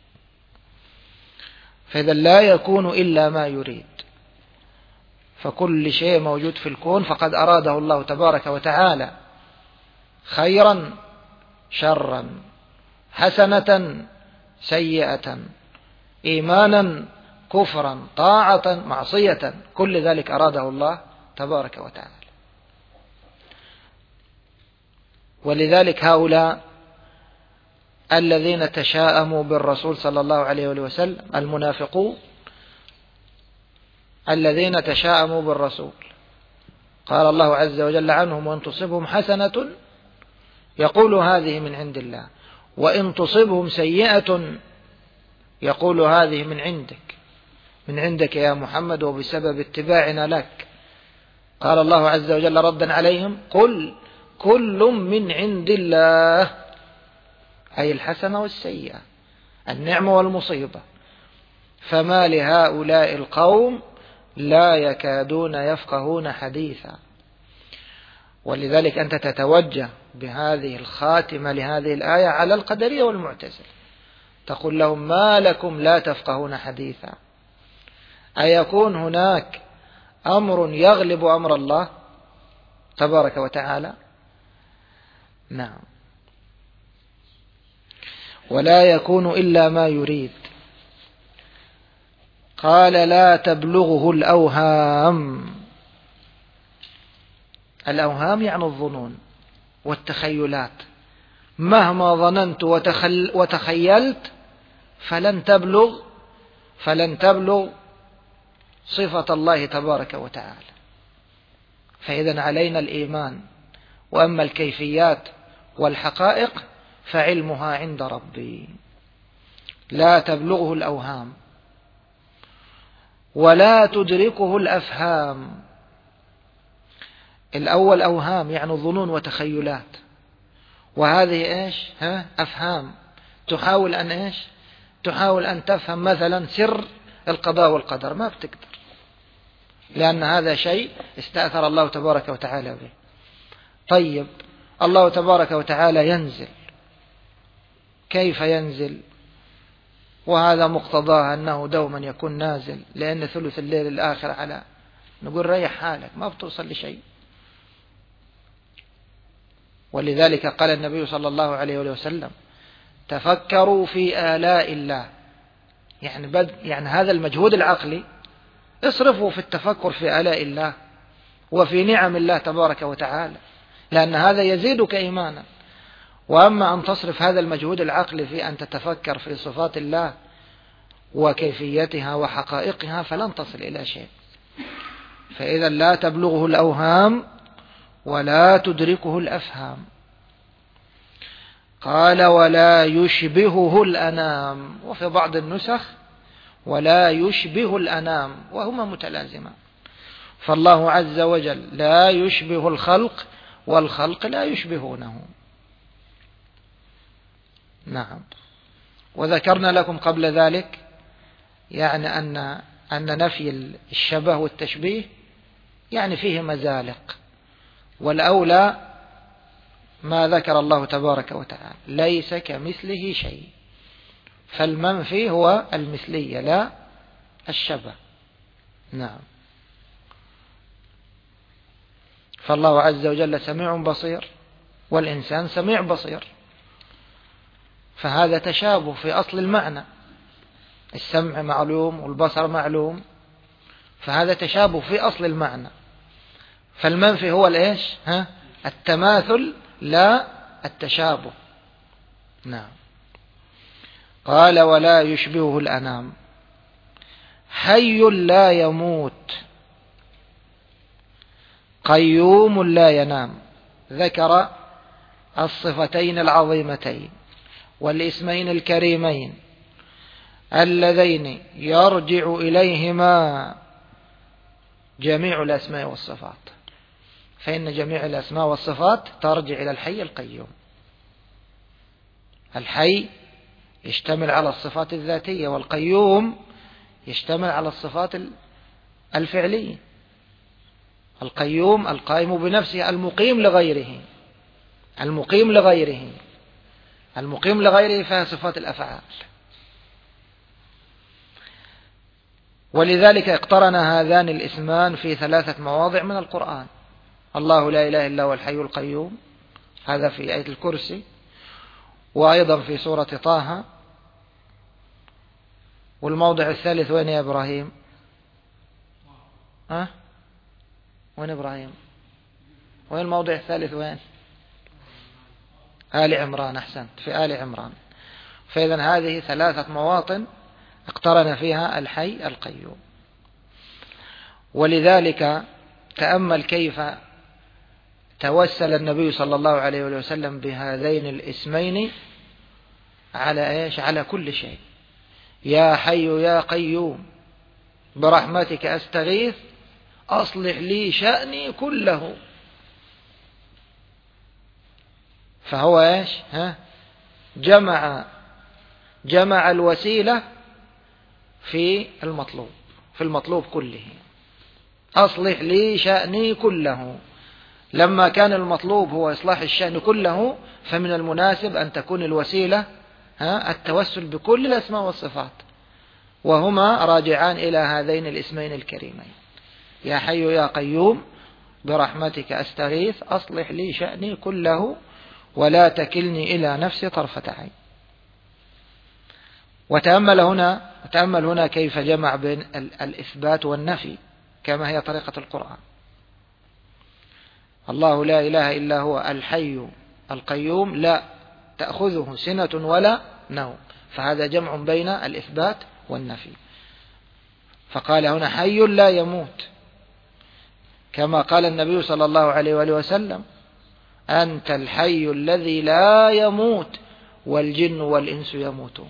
S1: فإذا لا يكون إلا ما يريد، فكل شيء موجود في الكون فقد أراده الله تبارك وتعالى، خيرا شرا، حسنة سيئة، إيمانا كفرا، طاعة معصية، كل ذلك أراده الله تبارك وتعالى. ولذلك هؤلاء الذين تشاءموا بالرسول صلى الله عليه وسلم، المنافقون الذين تشاءموا بالرسول، قال الله عز وجل عنهم: وإن تصبهم حسنة يقول هذه من عند الله، وإن تصبهم سيئة يقول هذه من عندك، من عندك يا محمد وبسبب اتباعنا لك. قال الله عز وجل ردا عليهم: قل كل من عند الله، أي الحسنة والسيئة، النعمة والمصيبة، فما لهؤلاء القوم لا يكادون يفقهون حديثا. ولذلك أنت تتوجه بهذه الخاتمة لهذه الآية على القدرية والمعتزلة، تقول لهم: ما لكم لا تفقهون حديثا؟ أيكون هناك أمر يغلب أمر الله تبارك وتعالى؟ نعم. ولا يكون إلا ما يريد. قال: لا تبلغه الأوهام. الأوهام يعني الظنون والتخيلات، مهما ظننت وتخل وتخيلت فلن تبلغ فلن تبلغ صفة الله تبارك وتعالى. فإذا علينا الإيمان، وأما الكيفيات والحقائق فعلمها عند ربي لا تبلغه الأوهام ولا تدركه الأفهام. الأول أوهام يعني ظنون وتخيلات، وهذه إيش؟ ها؟ أفهام تحاول أن إيش؟ تحاول أن تفهم مثلا سر القضاء والقدر، ما بتقدر، لأن هذا شيء استأثر الله تبارك وتعالى به. طيب الله تبارك وتعالى ينزل، كيف ينزل؟ وهذا مقتضاه أنه دوما يكون نازل، لأن ثلث الليل الآخر على، نقول ريح حالك ما بتوصل لشيء. ولذلك قال النبي صلى الله عليه وسلم تفكروا في آلاء الله، يعني, بد يعني هذا المجهود العقلي اصرفوا في التفكر في آلاء الله وفي نعم الله تبارك وتعالى، لأن هذا يزيدك إيمانا. وأما أن تصرف هذا المجهود العقلي في أن تتفكر في صفات الله وكيفيتها وحقائقها فلن تصل إلى شيء. فإذا لا تبلغه الأوهام ولا تدركه الأفهام. قال ولا يشبهه الأنام، وفي بعض النسخ ولا يشبه الأنام، وهما متلازمان. فالله عز وجل لا يشبه الخلق والخلق لا يشبهونه. نعم. وذكرنا لكم قبل ذلك يعني أن أن نفي الشبه والتشبيه يعني فيه مزالق، والأولى ما ذكر الله تبارك وتعالى ليس كمثله شيء، فالمنفي هو المثلية لا الشبه. نعم. فالله عز وجل سميع بصير والإنسان سميع بصير، فهذا تشابه في أصل المعنى، السمع معلوم والبصر معلوم، فهذا تشابه في أصل المعنى. فالمنفي هو الإيش؟ ها؟ التماثل لا التشابه. نعم. قال ولا يشبهه الأنام. حي لا يموت قيوم لا ينام. ذكر الصفتين العظيمتين والاسمين الكريمين اللذين يرجع إليهما جميع الأسماء والصفات، فإن جميع الأسماء والصفات ترجع إلى الحي القيوم. الحي يشتمل على الصفات الذاتية، والقيوم يشتمل على الصفات الفعلية. القيوم القائم بنفسه، المقيم لغيره، المقيم لغيره المقيم لغيره فيها صفات الأفعال. ولذلك اقترن هذان الاسمان في ثلاثة مواضع من القرآن. الله لا إله إلا هو الحي القيوم، هذا في آية الكرسي، وأيضا في سورة طه. والموضع الثالث وين يا إبراهيم؟ أه؟ وين إبراهيم؟ وين الموضع الثالث وين؟ آل عمران. أحسنت، في آل عمران. فإذا هذه ثلاثة مواطن اقترن فيها الحي القيوم. ولذلك تأمل كيف توسل النبي صلى الله عليه وسلم بهذين الاسمين على ايش؟ على كل شيء. يا حي يا قيوم برحمتك أستغيث أصلح لي شأني كله. فهو ايش؟ ها؟ جمع جمع الوسيلة في المطلوب، في المطلوب كله. أصلح لي شأني كله. لما كان المطلوب هو إصلاح الشأن كله، فمن المناسب أن تكون الوسيلة ها التوسل بكل الأسماء والصفات، وهما راجعان إلى هذين الاسمين الكريمين. يا حي يا قيوم برحمتك أستغيث أصلح لي شأني كله ولا تكلني إلى نفسي طرفة عين. وتأمل هنا تأمل هنا كيف جمع بين الإثبات والنفي كما هي طريقة القرآن. الله لا إله إلا هو الحي القيوم، لا تأخذه سنة ولا نوم، فهذا جمع بين الإثبات والنفي. فقال هنا حي لا يموت، كما قال النبي صلى الله عليه وآله وسلم أنت الحي الذي لا يموت والجن والإنس يموتون.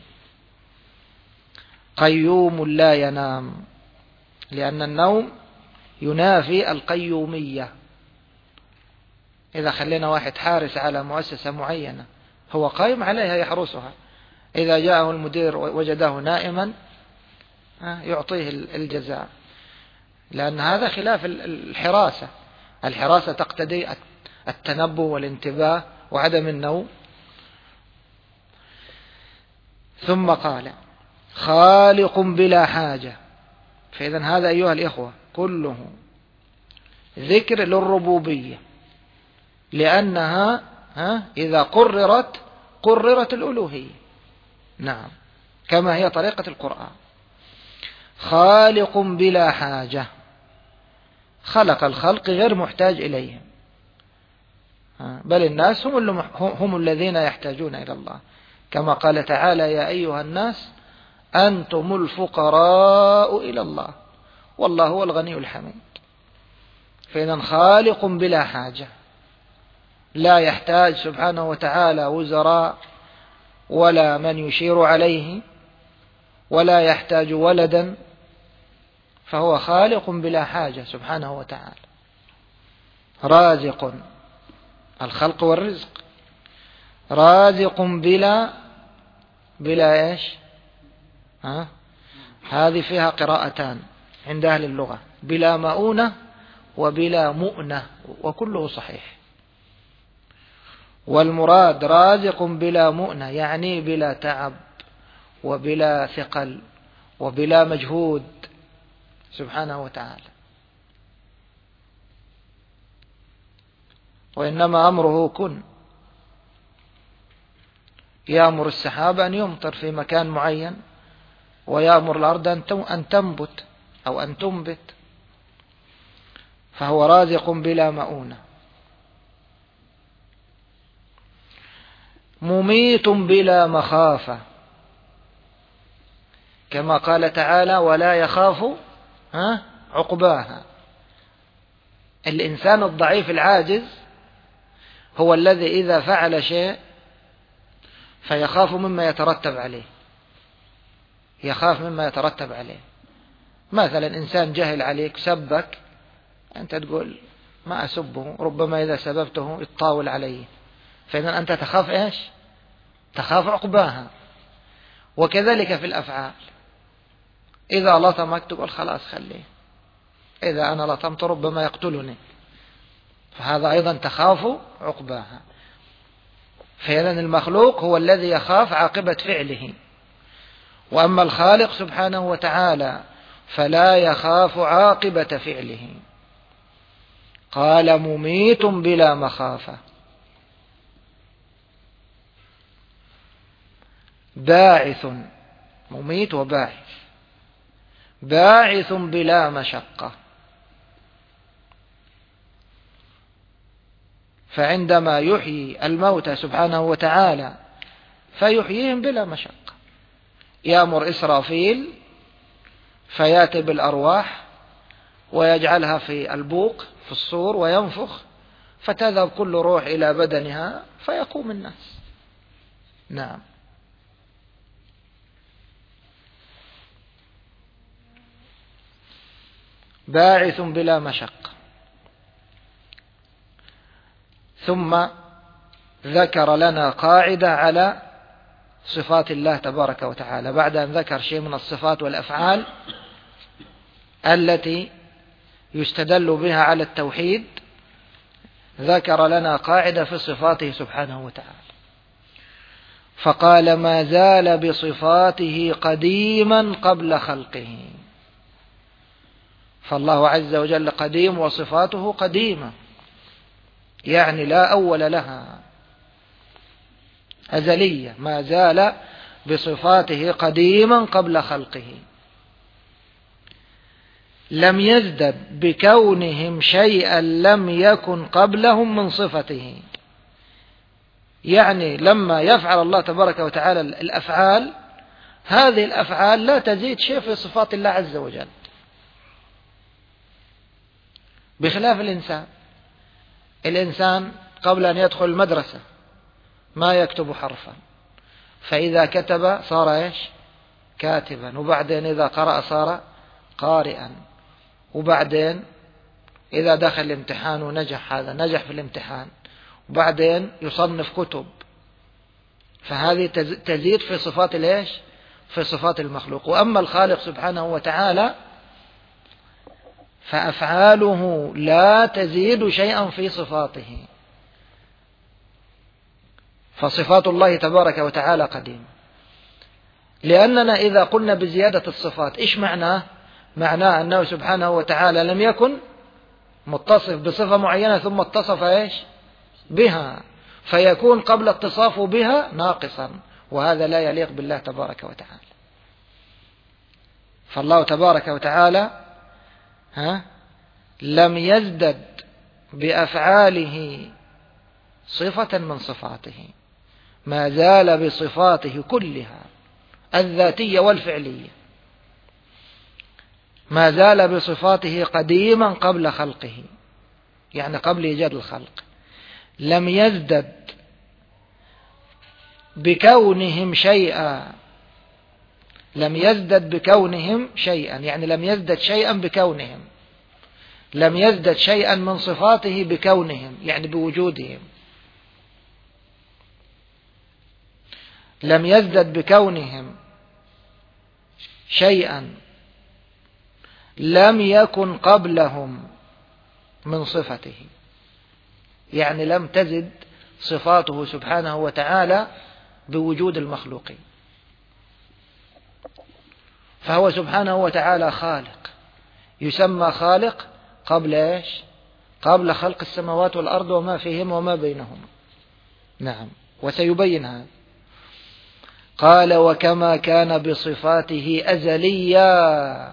S1: قيوم لا ينام، لأن النوم ينافي القيومية. إذا خلينا واحد حارس على مؤسسة معينة هو قائم عليها يحرسها، إذا جاءه المدير وجده نائما يعطيه الجزاء، لأن هذا خلاف الحراسة. الحراسة تقتضي التنبه والانتباه وعدم النوم. ثم قال خالق بلا حاجة. فإذا هذا أيها الإخوة كله ذكر للربوبية، لأنها إذا قررت قررت الألوهية، نعم، كما هي طريقة القرآن. خالق بلا حاجة، خلق الخلق غير محتاج إليهم، بل الناس هم, هم الذين يحتاجون إلى الله، كما قال تعالى يا أيها الناس أنتم الفقراء إلى الله والله هو الغني الحميد. فإذا خالق بلا حاجة، لا يحتاج سبحانه وتعالى وزراء ولا من يشير عليه، ولا يحتاج ولدا، فهو خالق بلا حاجة سبحانه وتعالى. رازق، الخلق والرزق، رازق بلا بلا إيش؟ ها؟ هذه فيها قراءتان عند أهل اللغة، بلا مؤونة وبلا مؤنة، وكله صحيح. والمراد رازق بلا مؤنة، يعني بلا تعب وبلا ثقل وبلا مجهود سبحانه وتعالى، وإنما أمره كن، يأمر السحاب أن يمطر في مكان معين، ويأمر الأرض أن تنبت أو أن تنبت، فهو رازق بلا مؤونة. مميت بلا مخافة، كما قال تعالى ولا يخاف ها عقباها. الإنسان الضعيف العاجز هو الذي إذا فعل شيء فيخاف مما يترتب عليه، يخاف مما يترتب عليه. مثلا إنسان جهل عليك سبك، أنت تقول ما أسبه، ربما إذا سببته يتطاول عليه، فإذا أنت تخاف إيش؟ تخاف عقباها. وكذلك في الأفعال، إذا لطمك تقول خلاص خليه، إذا أنا لطمت ربما يقتلني، فهذا أيضا تخاف عقباها. فإذا المخلوق هو الذي يخاف عاقبة فعله، وأما الخالق سبحانه وتعالى فلا يخاف عاقبة فعله. قال مميت بلا مخافة. باعث، مميت وباعث، باعث بلا مشقة. فعندما يحيي الموتى سبحانه وتعالى فيحييهم بلا مشقة، يأمر إسرافيل فيأتي بالأرواح ويجعلها في البوق في الصور وينفخ، فتذهب كل روح إلى بدنها فيقوم الناس. نعم. باعث بلا مشقة. ثم ذكر لنا قاعدة على صفات الله تبارك وتعالى، بعد أن ذكر شيء من الصفات والأفعال التي يستدل بها على التوحيد، ذكر لنا قاعدة في صفاته سبحانه وتعالى، فقال ما زال بصفاته قديما قبل خلقه. فالله عز وجل قديم وصفاته قديمة، يعني لا أول لها، أزلية، ما زال بصفاته قديما قبل خلقه. لم يزدد بكونهم شيئا لم يكن قبلهم من صفته، يعني لما يفعل الله تبارك وتعالى الأفعال، هذه الأفعال لا تزيد شيء في صفات الله عز وجل، بخلاف الإنسان. الإنسان قبل أن يدخل المدرسة ما يكتب حرفا، فإذا كتب صار إيش؟ كاتبا. وبعدين إذا قرأ صار قارئا. وبعدين إذا دخل الامتحان ونجح، هذا نجح في الامتحان. وبعدين يصنف كتب. فهذه تزيد في صفات الإيش؟ في صفات المخلوق. وأما الخالق سبحانه وتعالى فأفعاله لا تزيد شيئا في صفاته، فصفات الله تبارك وتعالى قديمة. لأننا إذا قلنا بزيادة الصفات إيش معناه؟ معناه أنه سبحانه وتعالى لم يكن متصف بصفة معينة ثم اتصف إيش؟ بها، فيكون قبل اتصافه بها ناقصا، وهذا لا يليق بالله تبارك وتعالى. فالله تبارك وتعالى ها لم يزدد بأفعاله صفة من صفاته، ما زال بصفاته كلها الذاتية والفعلية، ما زال بصفاته قديما قبل خلقه، يعني قبل إيجاد الخلق. لم يزدد بكونهم شيئا، لم يزدد بكونهم شيئا، يعني لم يزدد شيئا بكونهم، لم يزدد شيئا من صفاته بكونهم، يعني بوجودهم. لم يزدد بكونهم شيئا لم يكن قبلهم من صفته، يعني لم تزد صفاته سبحانه وتعالى بوجود المخلوقين. فهو سبحانه وتعالى خالق، يسمى خالق قبل إيش؟ قبل خلق السماوات والأرض وما فيهما وما بينهما. نعم، وسيبين هذا. قال وكما كان بصفاته أزليا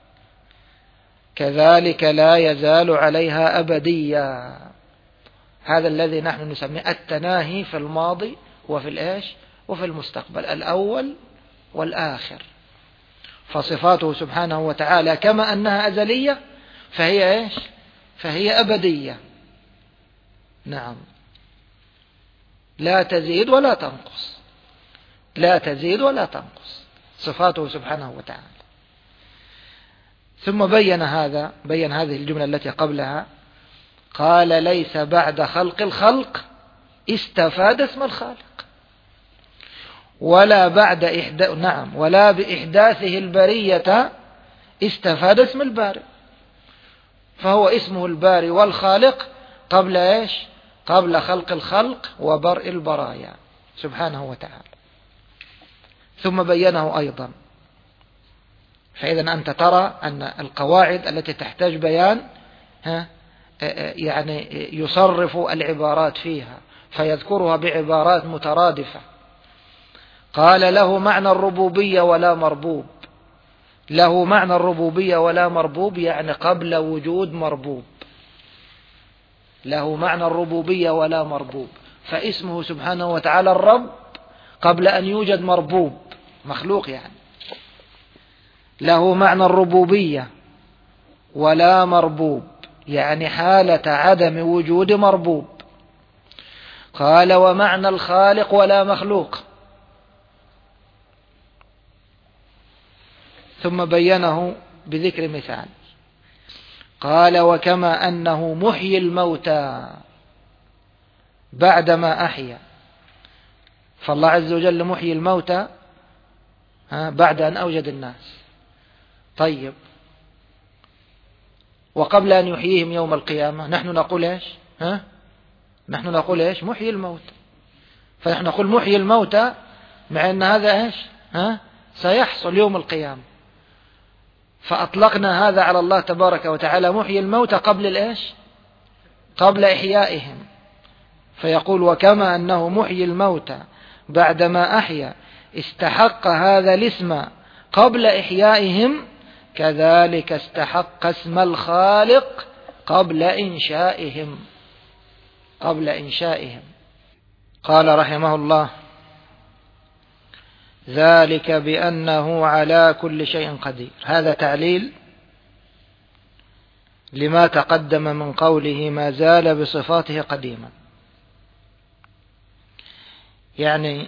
S1: كذلك لا يزال عليها أبديا. هذا الذي نحن نسميه التناهي في الماضي وفي الإيش؟ وفي المستقبل، الأول والآخر. فصفاته سبحانه وتعالى كما أنها أزلية فهي إيش؟ فهي أبدية. نعم، لا تزيد ولا تنقص، لا تزيد ولا تنقص صفاته سبحانه وتعالى. ثم بين هذا، بين هذه الجملة التي قبلها، قال ليس بعد خلق الخلق استفاد اسم الخالق، ولا بعد إحداث نعم ولا بإحداثه البرية استفاد اسم البارئ. فهو اسمه الباري والخالق قبل إيش؟ قبل خلق الخلق وبرء البرايا سبحانه وتعالى. ثم بينه أيضا. فإذا أنت ترى أن القواعد التي تحتاج بيان ها يعني يصرف العبارات فيها فيذكرها بعبارات مترادفة. قال له معنى الربوبية ولا مربوب، له معنى الربوبية ولا مربوب يعني قبل وجود مربوب، له معنى الربوبية ولا مربوب. فاسمه سبحانه وتعالى الرب قبل أن يوجد مربوب مخلوق، يعني له معنى الربوبية ولا مربوب يعني حالة عدم وجود مربوب. قال ومعنى الخالق ولا مخلوق، ثم بينه بذكر مثال. قال وكما أنه محيي الموتى بعدما أحيا، فالله عز وجل محيي الموتى بعد أن أوجد الناس. طيب، وقبل أن يحييهم يوم القيامة نحن نقول إيش؟ ها؟ نحن نقول إيش؟ محيي الموتى. فنحن نقول محيي الموتى مع أن هذا إيش؟ ها؟ سيحصل يوم القيامة. فأطلقنا هذا على الله تبارك وتعالى محيي الموتى قبل الإيش؟ قبل إحيائهم. فيقول وكما أنه محيي الموتى بعدما أحيا استحق هذا الاسم قبل إحيائهم، كذلك استحق اسم الخالق قبل إنشائهم، قبل إنشائهم. قال رحمه الله: ذلك بأنه على كل شيء قدير. هذا تعليل لما تقدم من قوله ما زال بصفاته قديما. يعني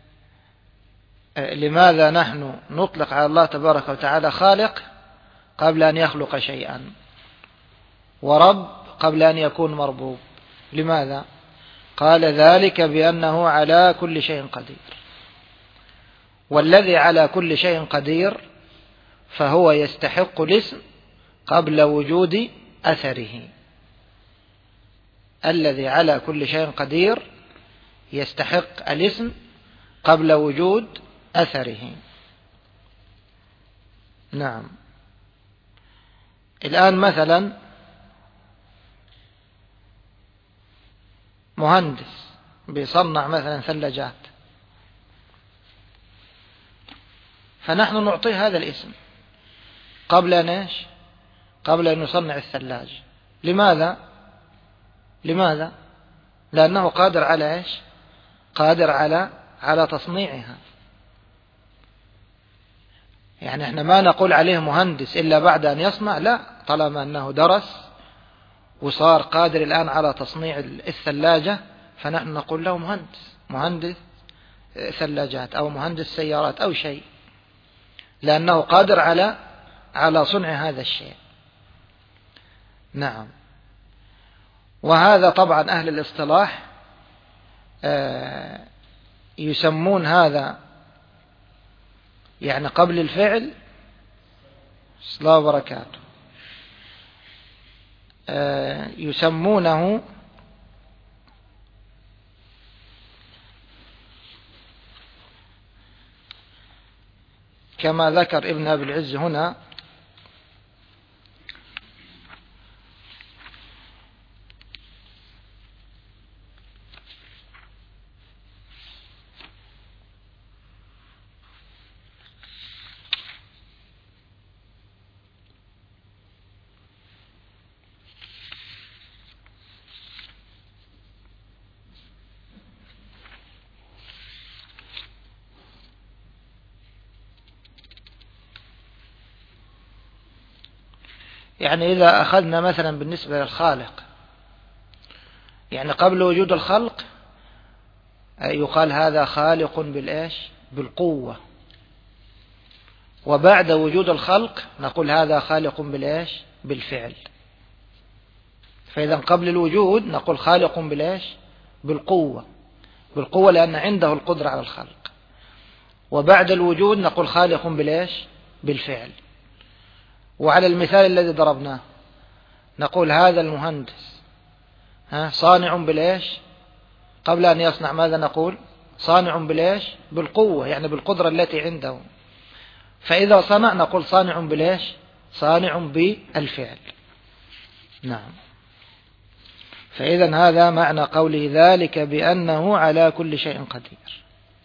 S1: لماذا نحن نطلق على الله تبارك وتعالى خالق قبل أن يخلق شيئا، ورب قبل أن يكون مربوب؟ لماذا؟ قال: ذلك بأنه على كل شيء قدير. والذي على كل شيء قدير فهو يستحق الاسم قبل وجود أثره. الذي على كل شيء قدير يستحق الاسم قبل وجود أثره. نعم. الآن مثلا مهندس بيصنع مثلا ثلاجات، فنحن نعطيه هذا الاسم قبل أن إيش؟ قبل أن يصنع الثلاجة. لماذا؟ لماذا؟ لأنه قادر على إيش؟ قادر على على تصنيعها. يعني احنا ما نقول عليه مهندس إلا بعد أن يصنع، لا، طالما أنه درس وصار قادر الآن على تصنيع الثلاجة فنحن نقول له مهندس، مهندس ثلاجات أو مهندس سيارات أو شيء، لأنه قادر على على صنع هذا الشيء. نعم. وهذا طبعا أهل الاصطلاح يسمون هذا يعني قبل الفعل صلى الله وبركاته يسمونه كما ذكر ابن أبي العز هنا: يعني إذا أخذنا مثلا بالنسبة للخالق، يعني قبل وجود الخلق يقال هذا خالق بالإيش؟ بالقوة. وبعد وجود الخلق نقول هذا خالق بالإيش؟ بالفعل. فإذا قبل الوجود نقول خالق بالإيش؟ بالقوة، بالقوة لأن عنده القدرة على الخلق. وبعد الوجود نقول خالق بالإيش؟ بالفعل. وعلى المثال الذي ضربناه نقول هذا المهندس ها صانع بالإيش؟ قبل أن يصنع ماذا نقول؟ صانع بالإيش؟ بالقوة، يعني بالقدرة التي عنده. فإذا صنع نقول صانع بالإيش؟ صانع بالفعل. نعم. فإذا هذا معنى قوله ذلك بأنه على كل شيء قدير.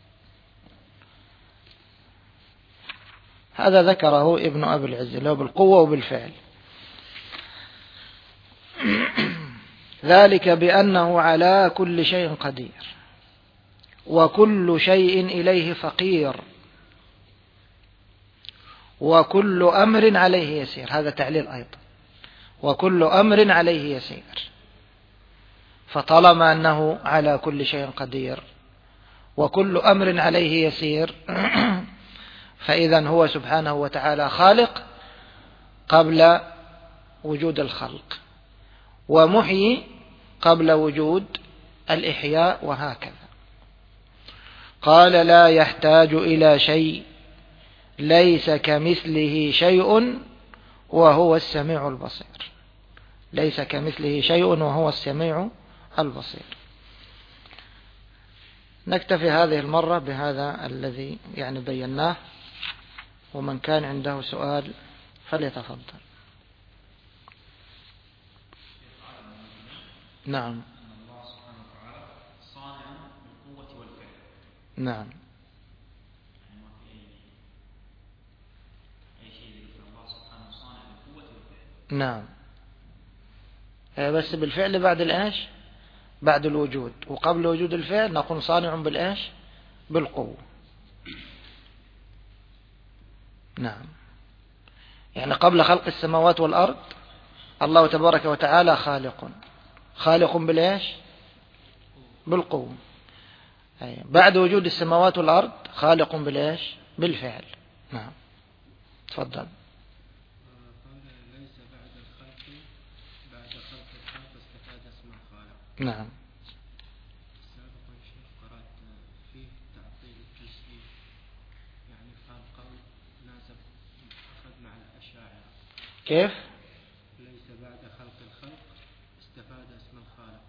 S1: هذا ذكره ابن أبي العز له بالقوة وبالفعل. ذلك بأنه على كل شيء قدير وكل شيء إليه فقير وكل أمر عليه يسير. هذا تعليل أيضا: وكل أمر عليه يسير. فطالما أنه على كل شيء قدير وكل أمر عليه يسير فإذا هو سبحانه وتعالى خالق قبل وجود الخلق، ومحيي قبل وجود الإحياء، وهكذا. قال: لا يحتاج إلى شيء ليس كمثله شيء وهو السميع البصير. ليس كمثله شيء وهو السميع البصير. نكتفي هذه المرة بهذا الذي يعني بيناه، ومن كان عنده سؤال فليتفضل. نعم.
S2: الله سبحانه وتعالى صانع بالقوة والفعل.
S1: نعم.
S2: يعني ما في أي أي شيء يذكر الله سبحانه صانع بالقوة والفعل.
S1: نعم. بس بالفعل بعد الإيش؟ بعد الوجود، وقبل وجود الفعل نقول صانع بالإيش؟ بالقوة. نعم، يعني قبل خلق السماوات والأرض الله تبارك وتعالى خالق، خالق بالإيش؟ بالقوة. بعد وجود السماوات والأرض خالق بالإيش؟ بالفعل. نعم، تفضل.
S2: ليس بعد الخلق بعد خلق الخلق استفاد اسم الخالق.
S1: نعم.
S2: سابقا شيخ قرأت فيه تعطيل الجزئي، يعني قال قول ناسب أخذ مع الأشاعرة.
S1: كيف؟
S2: ليس بعد خلق الخلق استفاد اسم الخالق،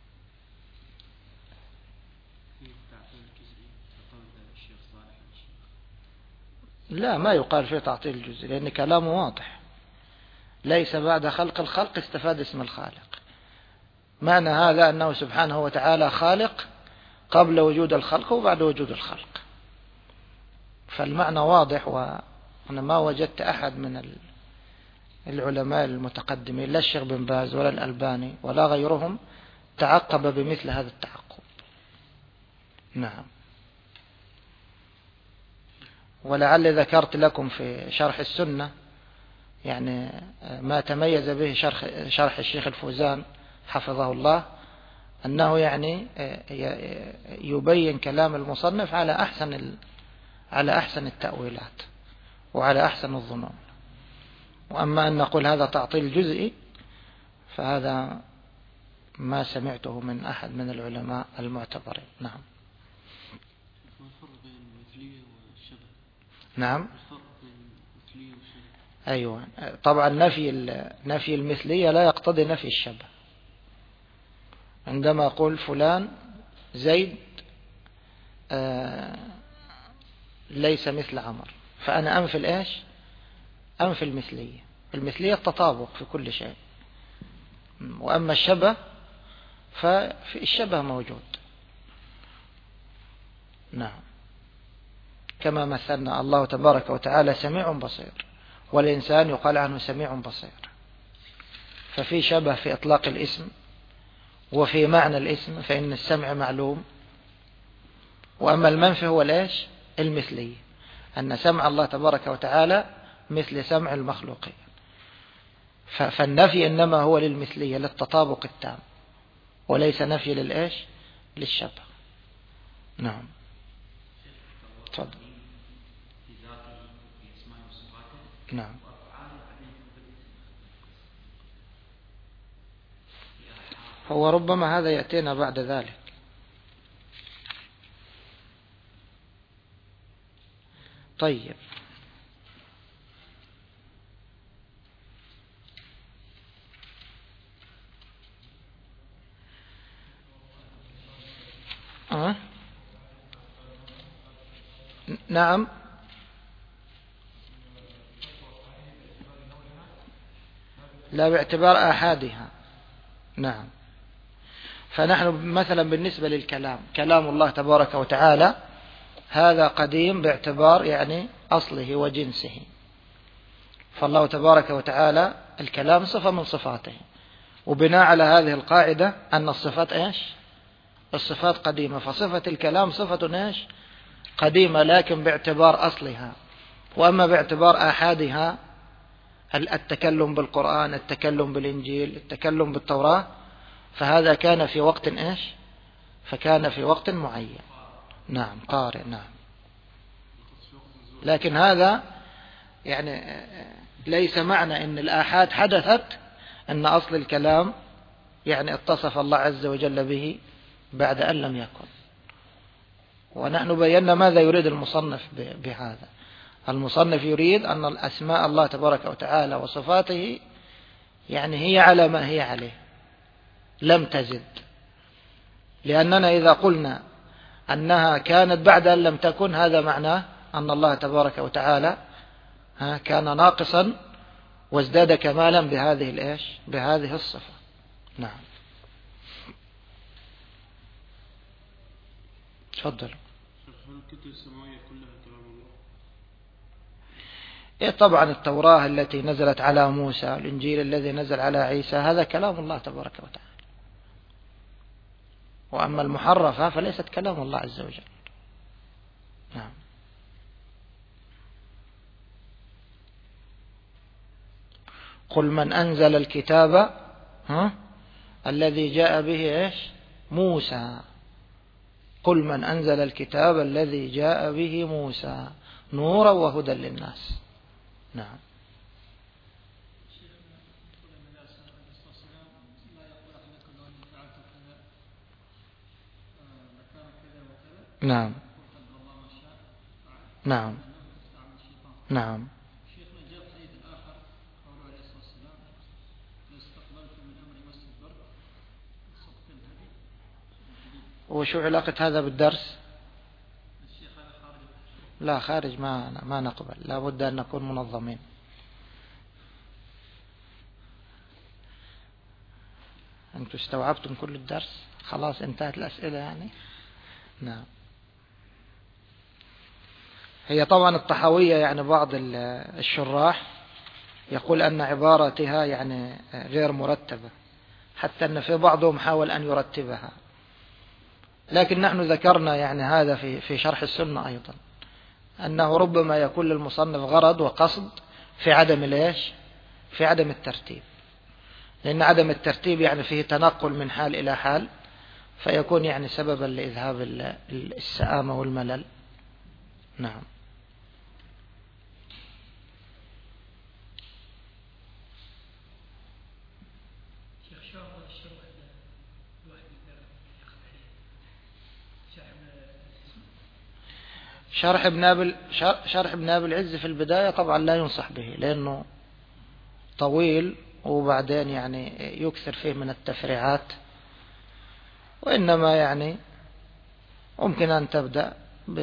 S2: فيه تعطيل جزئي كقول الشيخ صالح الشيخ.
S1: لا، ما يقال فيه تعطيل الجزء، لأن كلامه واضح. ليس بعد خلق الخلق استفاد اسم الخالق، معنى هذا أنه سبحانه وتعالى خالق قبل وجود الخلق وبعد وجود الخلق، فالمعنى واضح. وأنا ما وجدت أحد من العلماء المتقدمين، لا الشيخ بن باز ولا الألباني ولا غيرهم، تعقب بمثل هذا التعقب. نعم. ولعل ذكرت لكم في شرح السنة يعني ما تميز به شرح, شرح الشيخ الفوزان حفظه الله، أنه يعني يبين كلام المصنف على أحسن على أحسن التأويلات وعلى أحسن الظنون. وأما أن نقول هذا تعطيل جزئي فهذا ما سمعته من أحد من العلماء المعتبرين. نعم.
S2: الفرق بين المثلية والشبه.
S1: نعم.
S2: الفرق بين المثلية والشبه.
S1: أيوة، طبعا نفي نفي المثلية لا يقتضي نفي الشبه. عندما أقول فلان زيد آه ليس مثل عمر، فأنا أنفي الإيش؟ أنفي المثلية. المثلية التطابق في كل شيء، وأما الشبه ففي الشبه موجود. نعم، كما مثلنا الله تبارك وتعالى سميع بصير، والإنسان يقال عنه سميع بصير، ففي شبه في إطلاق الاسم وفي معنى الاسم، فإن السمع معلوم. وأما المنفي هو الإيش؟ المثلية، أن سمع الله تبارك وتعالى مثل سمع المخلوقين، فالنفي إنما هو للمثلية للتطابق التام، وليس نفي للإيش؟ للشبه. نعم، تفضل. نعم. هو ربما هذا يأتينا بعد ذلك. طيب، أه؟ نعم. لا، باعتبار آحادها. نعم. فنحن مثلا بالنسبة للكلام، كلام الله تبارك وتعالى هذا قديم باعتبار يعني أصله وجنسه، فالله تبارك وتعالى الكلام صفة من صفاته، وبناء على هذه القاعدة أن الصفات إيش؟ الصفات قديمة، فصفة الكلام صفة إيش؟ قديمة، لكن باعتبار أصلها. وأما باعتبار آحادها، التكلم بالقرآن، التكلم بالإنجيل، التكلم بالتوراة، فهذا كان في وقت إيش؟ فكان في وقت معين. نعم، طارئ. نعم، لكن هذا يعني ليس معنى أن الآحاد حدثت أن أصل الكلام يعني اتصف الله عز وجل به بعد أن لم يكن. ونحن بينا ماذا يريد المصنف بهذا. المصنف يريد أن الأسماء الله تبارك وتعالى وصفاته يعني هي على ما هي عليه، لم تزد. لأننا إذا قلنا أنها كانت بعد أن لم تكن، هذا معناه أن الله تبارك وتعالى كان ناقصا وازداد كمالا بهذه الإيش؟ بهذه الصفة. نعم، تفضل.
S2: هل الكتب السماوية كلها كلام الله؟
S1: إيه، طبعا التوراة التي نزلت على موسى، الإنجيل الذي نزل على عيسى، هذا كلام الله تبارك وتعالى. وأما المحرفة فليست كلام الله عز وجل. نعم. قل من أنزل الكتاب ها الذي جاء به إيش موسى. قل من أنزل الكتاب الذي جاء به موسى نورا وهدى للناس. نعم. نعم. نعم. نعم. وشو علاقة هذا بالدرس؟ لا خارج ما ما نقبل، لا بد أن نكون منظمين. أنتم استوعبتم كل الدرس؟ خلاص انتهت الأسئلة يعني. نعم. هي طبعا الطحاوية يعني بعض الشراح يقول أن عبارتها يعني غير مرتبة، حتى أن في بعضهم حاول أن يرتبها، لكن نحن ذكرنا يعني هذا في في شرح السنة أيضا، أنه ربما يكون للمصنف غرض وقصد في عدم ليش في عدم الترتيب، لأن عدم الترتيب يعني فيه تنقل من حال إلى حال، فيكون يعني سببا لإذهاب السآمة والملل. نعم. شرح ابن أبي شرح ابن أبي العز في البداية طبعا لا ينصح به، لأنه طويل وبعدين يعني يكثر فيه من التفريعات، وإنما يعني ممكن أن تبدأ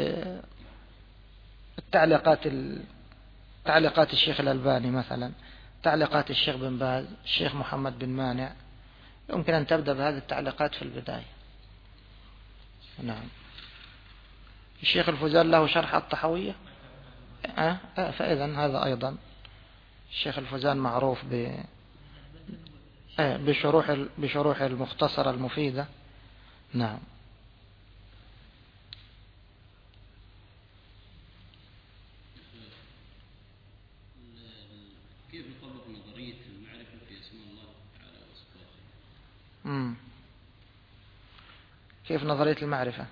S1: بالتعليقات تعليقات الشيخ الألباني مثلا، تعليقات الشيخ بن باز، الشيخ محمد بن مانع، يمكن أن تبدأ بهذه التعليقات في البداية. نعم. الشيخ الفوزان له شرح الطحاوية، أه؟ أه فإذا هذا أيضا الشيخ الفوزان معروف ب أه بشروح بشروح المختصرة المفيدة. نعم.
S2: كيف نطبق نظرية المعرفة في اسماء الله تعالى وصفاته؟
S1: امم كيف نظرية المعرفة؟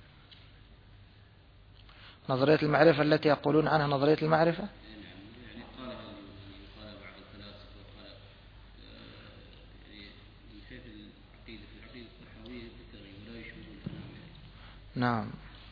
S1: نظرية المعرفة التي يقولون عنها نظرية المعرفة؟
S2: يعني قالها قال بعض الفلاسفة، وقال يعني من حيث العقيدة في العقيدة الطحاوية ذكر ولا يشبه الأنام.
S1: نعم.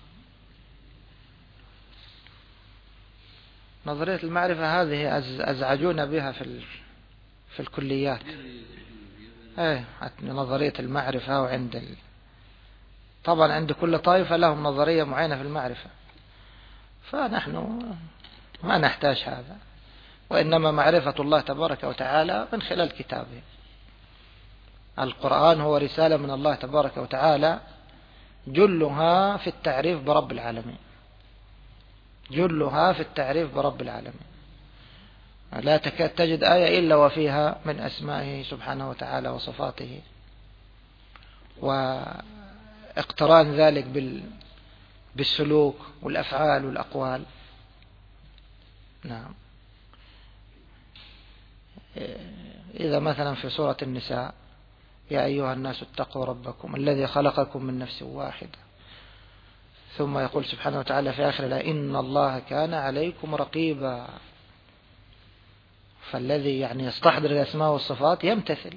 S1: نظرية المعرفة هذه أزعجونا بها في في الكليات. ايه نظرية المعرفة، وعند ال... طبعا عند كل طائفة لهم نظرية معينة في المعرفة، فنحن ما نحتاج هذا، وإنما معرفة الله تبارك وتعالى من خلال كتابه. القرآن هو رسالة من الله تبارك وتعالى، جلها في التعريف برب العالمين، جلها في التعريف برب العالمين. لا تكاد تجد آية إلا وفيها من أسمائه سبحانه وتعالى وصفاته، واقتران ذلك بال بالسلوك والأفعال والأقوال. نعم. إذا مثلا في سورة النساء يا أيها الناس اتقوا ربكم الذي خلقكم من نفس واحدة، ثم يقول سبحانه وتعالى في آخر الآية إن الله كان عليكم رقيبا، فالذي يعني يستحضر الأسماء والصفات يمتثل.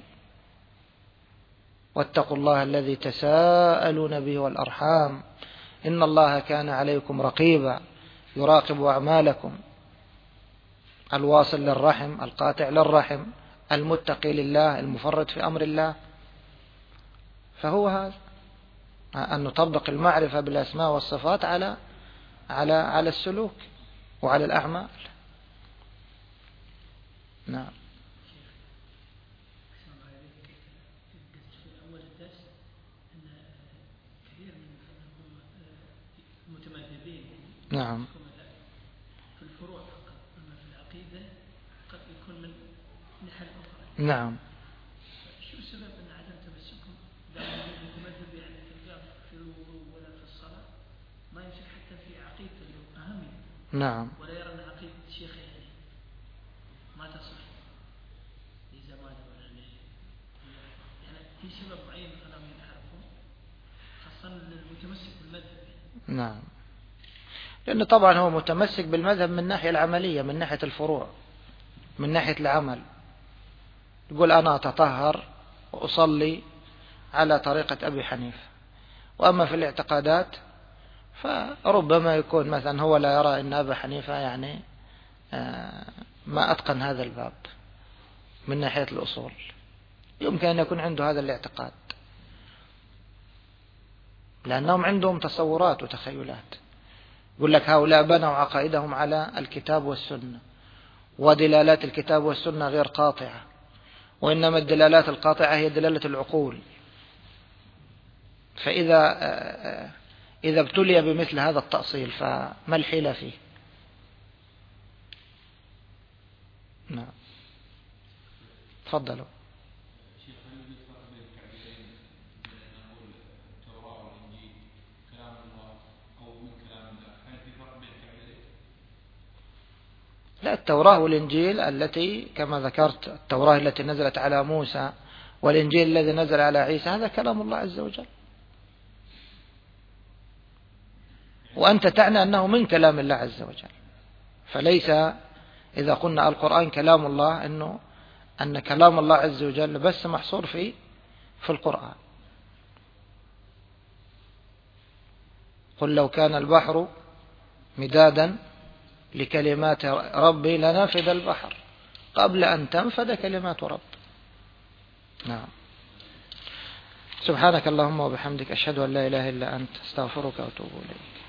S1: واتقوا الله الذي تساءلون به والأرحام إن الله كان عليكم رقيبا، يراقب أعمالكم، الواصل للرحم، القاطع للرحم، المتقي لله، المفرط في أمر الله. فهو هذا أن نطبق المعرفة بالأسماء والصفات على على على السلوك وعلى الأعمال. نعم. نعم.
S3: في الفروع فقط، أما في العقيدة قد يكون من ناحية أخرى.
S1: نعم.
S3: شو السبب أن عدم تمسكهم دائما بالمتمذهب يعني في
S1: نعم.
S3: ولا يرى أن عقيدة الشيخ ما تصح في زمانه ولا يعني في سبب معين خلهم ينحرفون خاصة للمتمسك بالمذهب.
S1: نعم، لأنه طبعا هو متمسك بالمذهب من الناحية العملية، من ناحية الفروع، من ناحية العمل. يقول أنا أتطهر وأصلي على طريقة أبي حنيفة. وأما في الاعتقادات فربما يكون مثلا هو لا يرى أن أبا حنيفة يعني ما أتقن هذا الباب من ناحية الأصول، يمكن أن يكون عنده هذا الاعتقاد لأنهم عندهم تصورات وتخيلات. يقول لك هؤلاء بنوا عقائدهم على الكتاب والسنة، ودلالات الكتاب والسنة غير قاطعة، وإنما الدلالات القاطعة هي دلالة العقول. فإذا إذا ابتلي بمثل هذا التأصيل فما الحيلة فيه؟ نعم، تفضلوا. لا، التوراة والإنجيل التي كما ذكرت، التوراة التي نزلت على موسى والإنجيل الذي نزل على عيسى، هذا كلام الله عز وجل. وأنت تعني أنه من كلام الله عز وجل، فليس إذا قلنا القرآن كلام الله أنه أن كلام الله عز وجل بس محصور في في القرآن. قل لو كان البحر مدادا لكلمات ربي لنفد البحر قبل أن تنفد كلمات رب. نعم. سبحانك اللهم وبحمدك أشهد أن لا إله إلا أنت، استغفرك وأتوب إليك.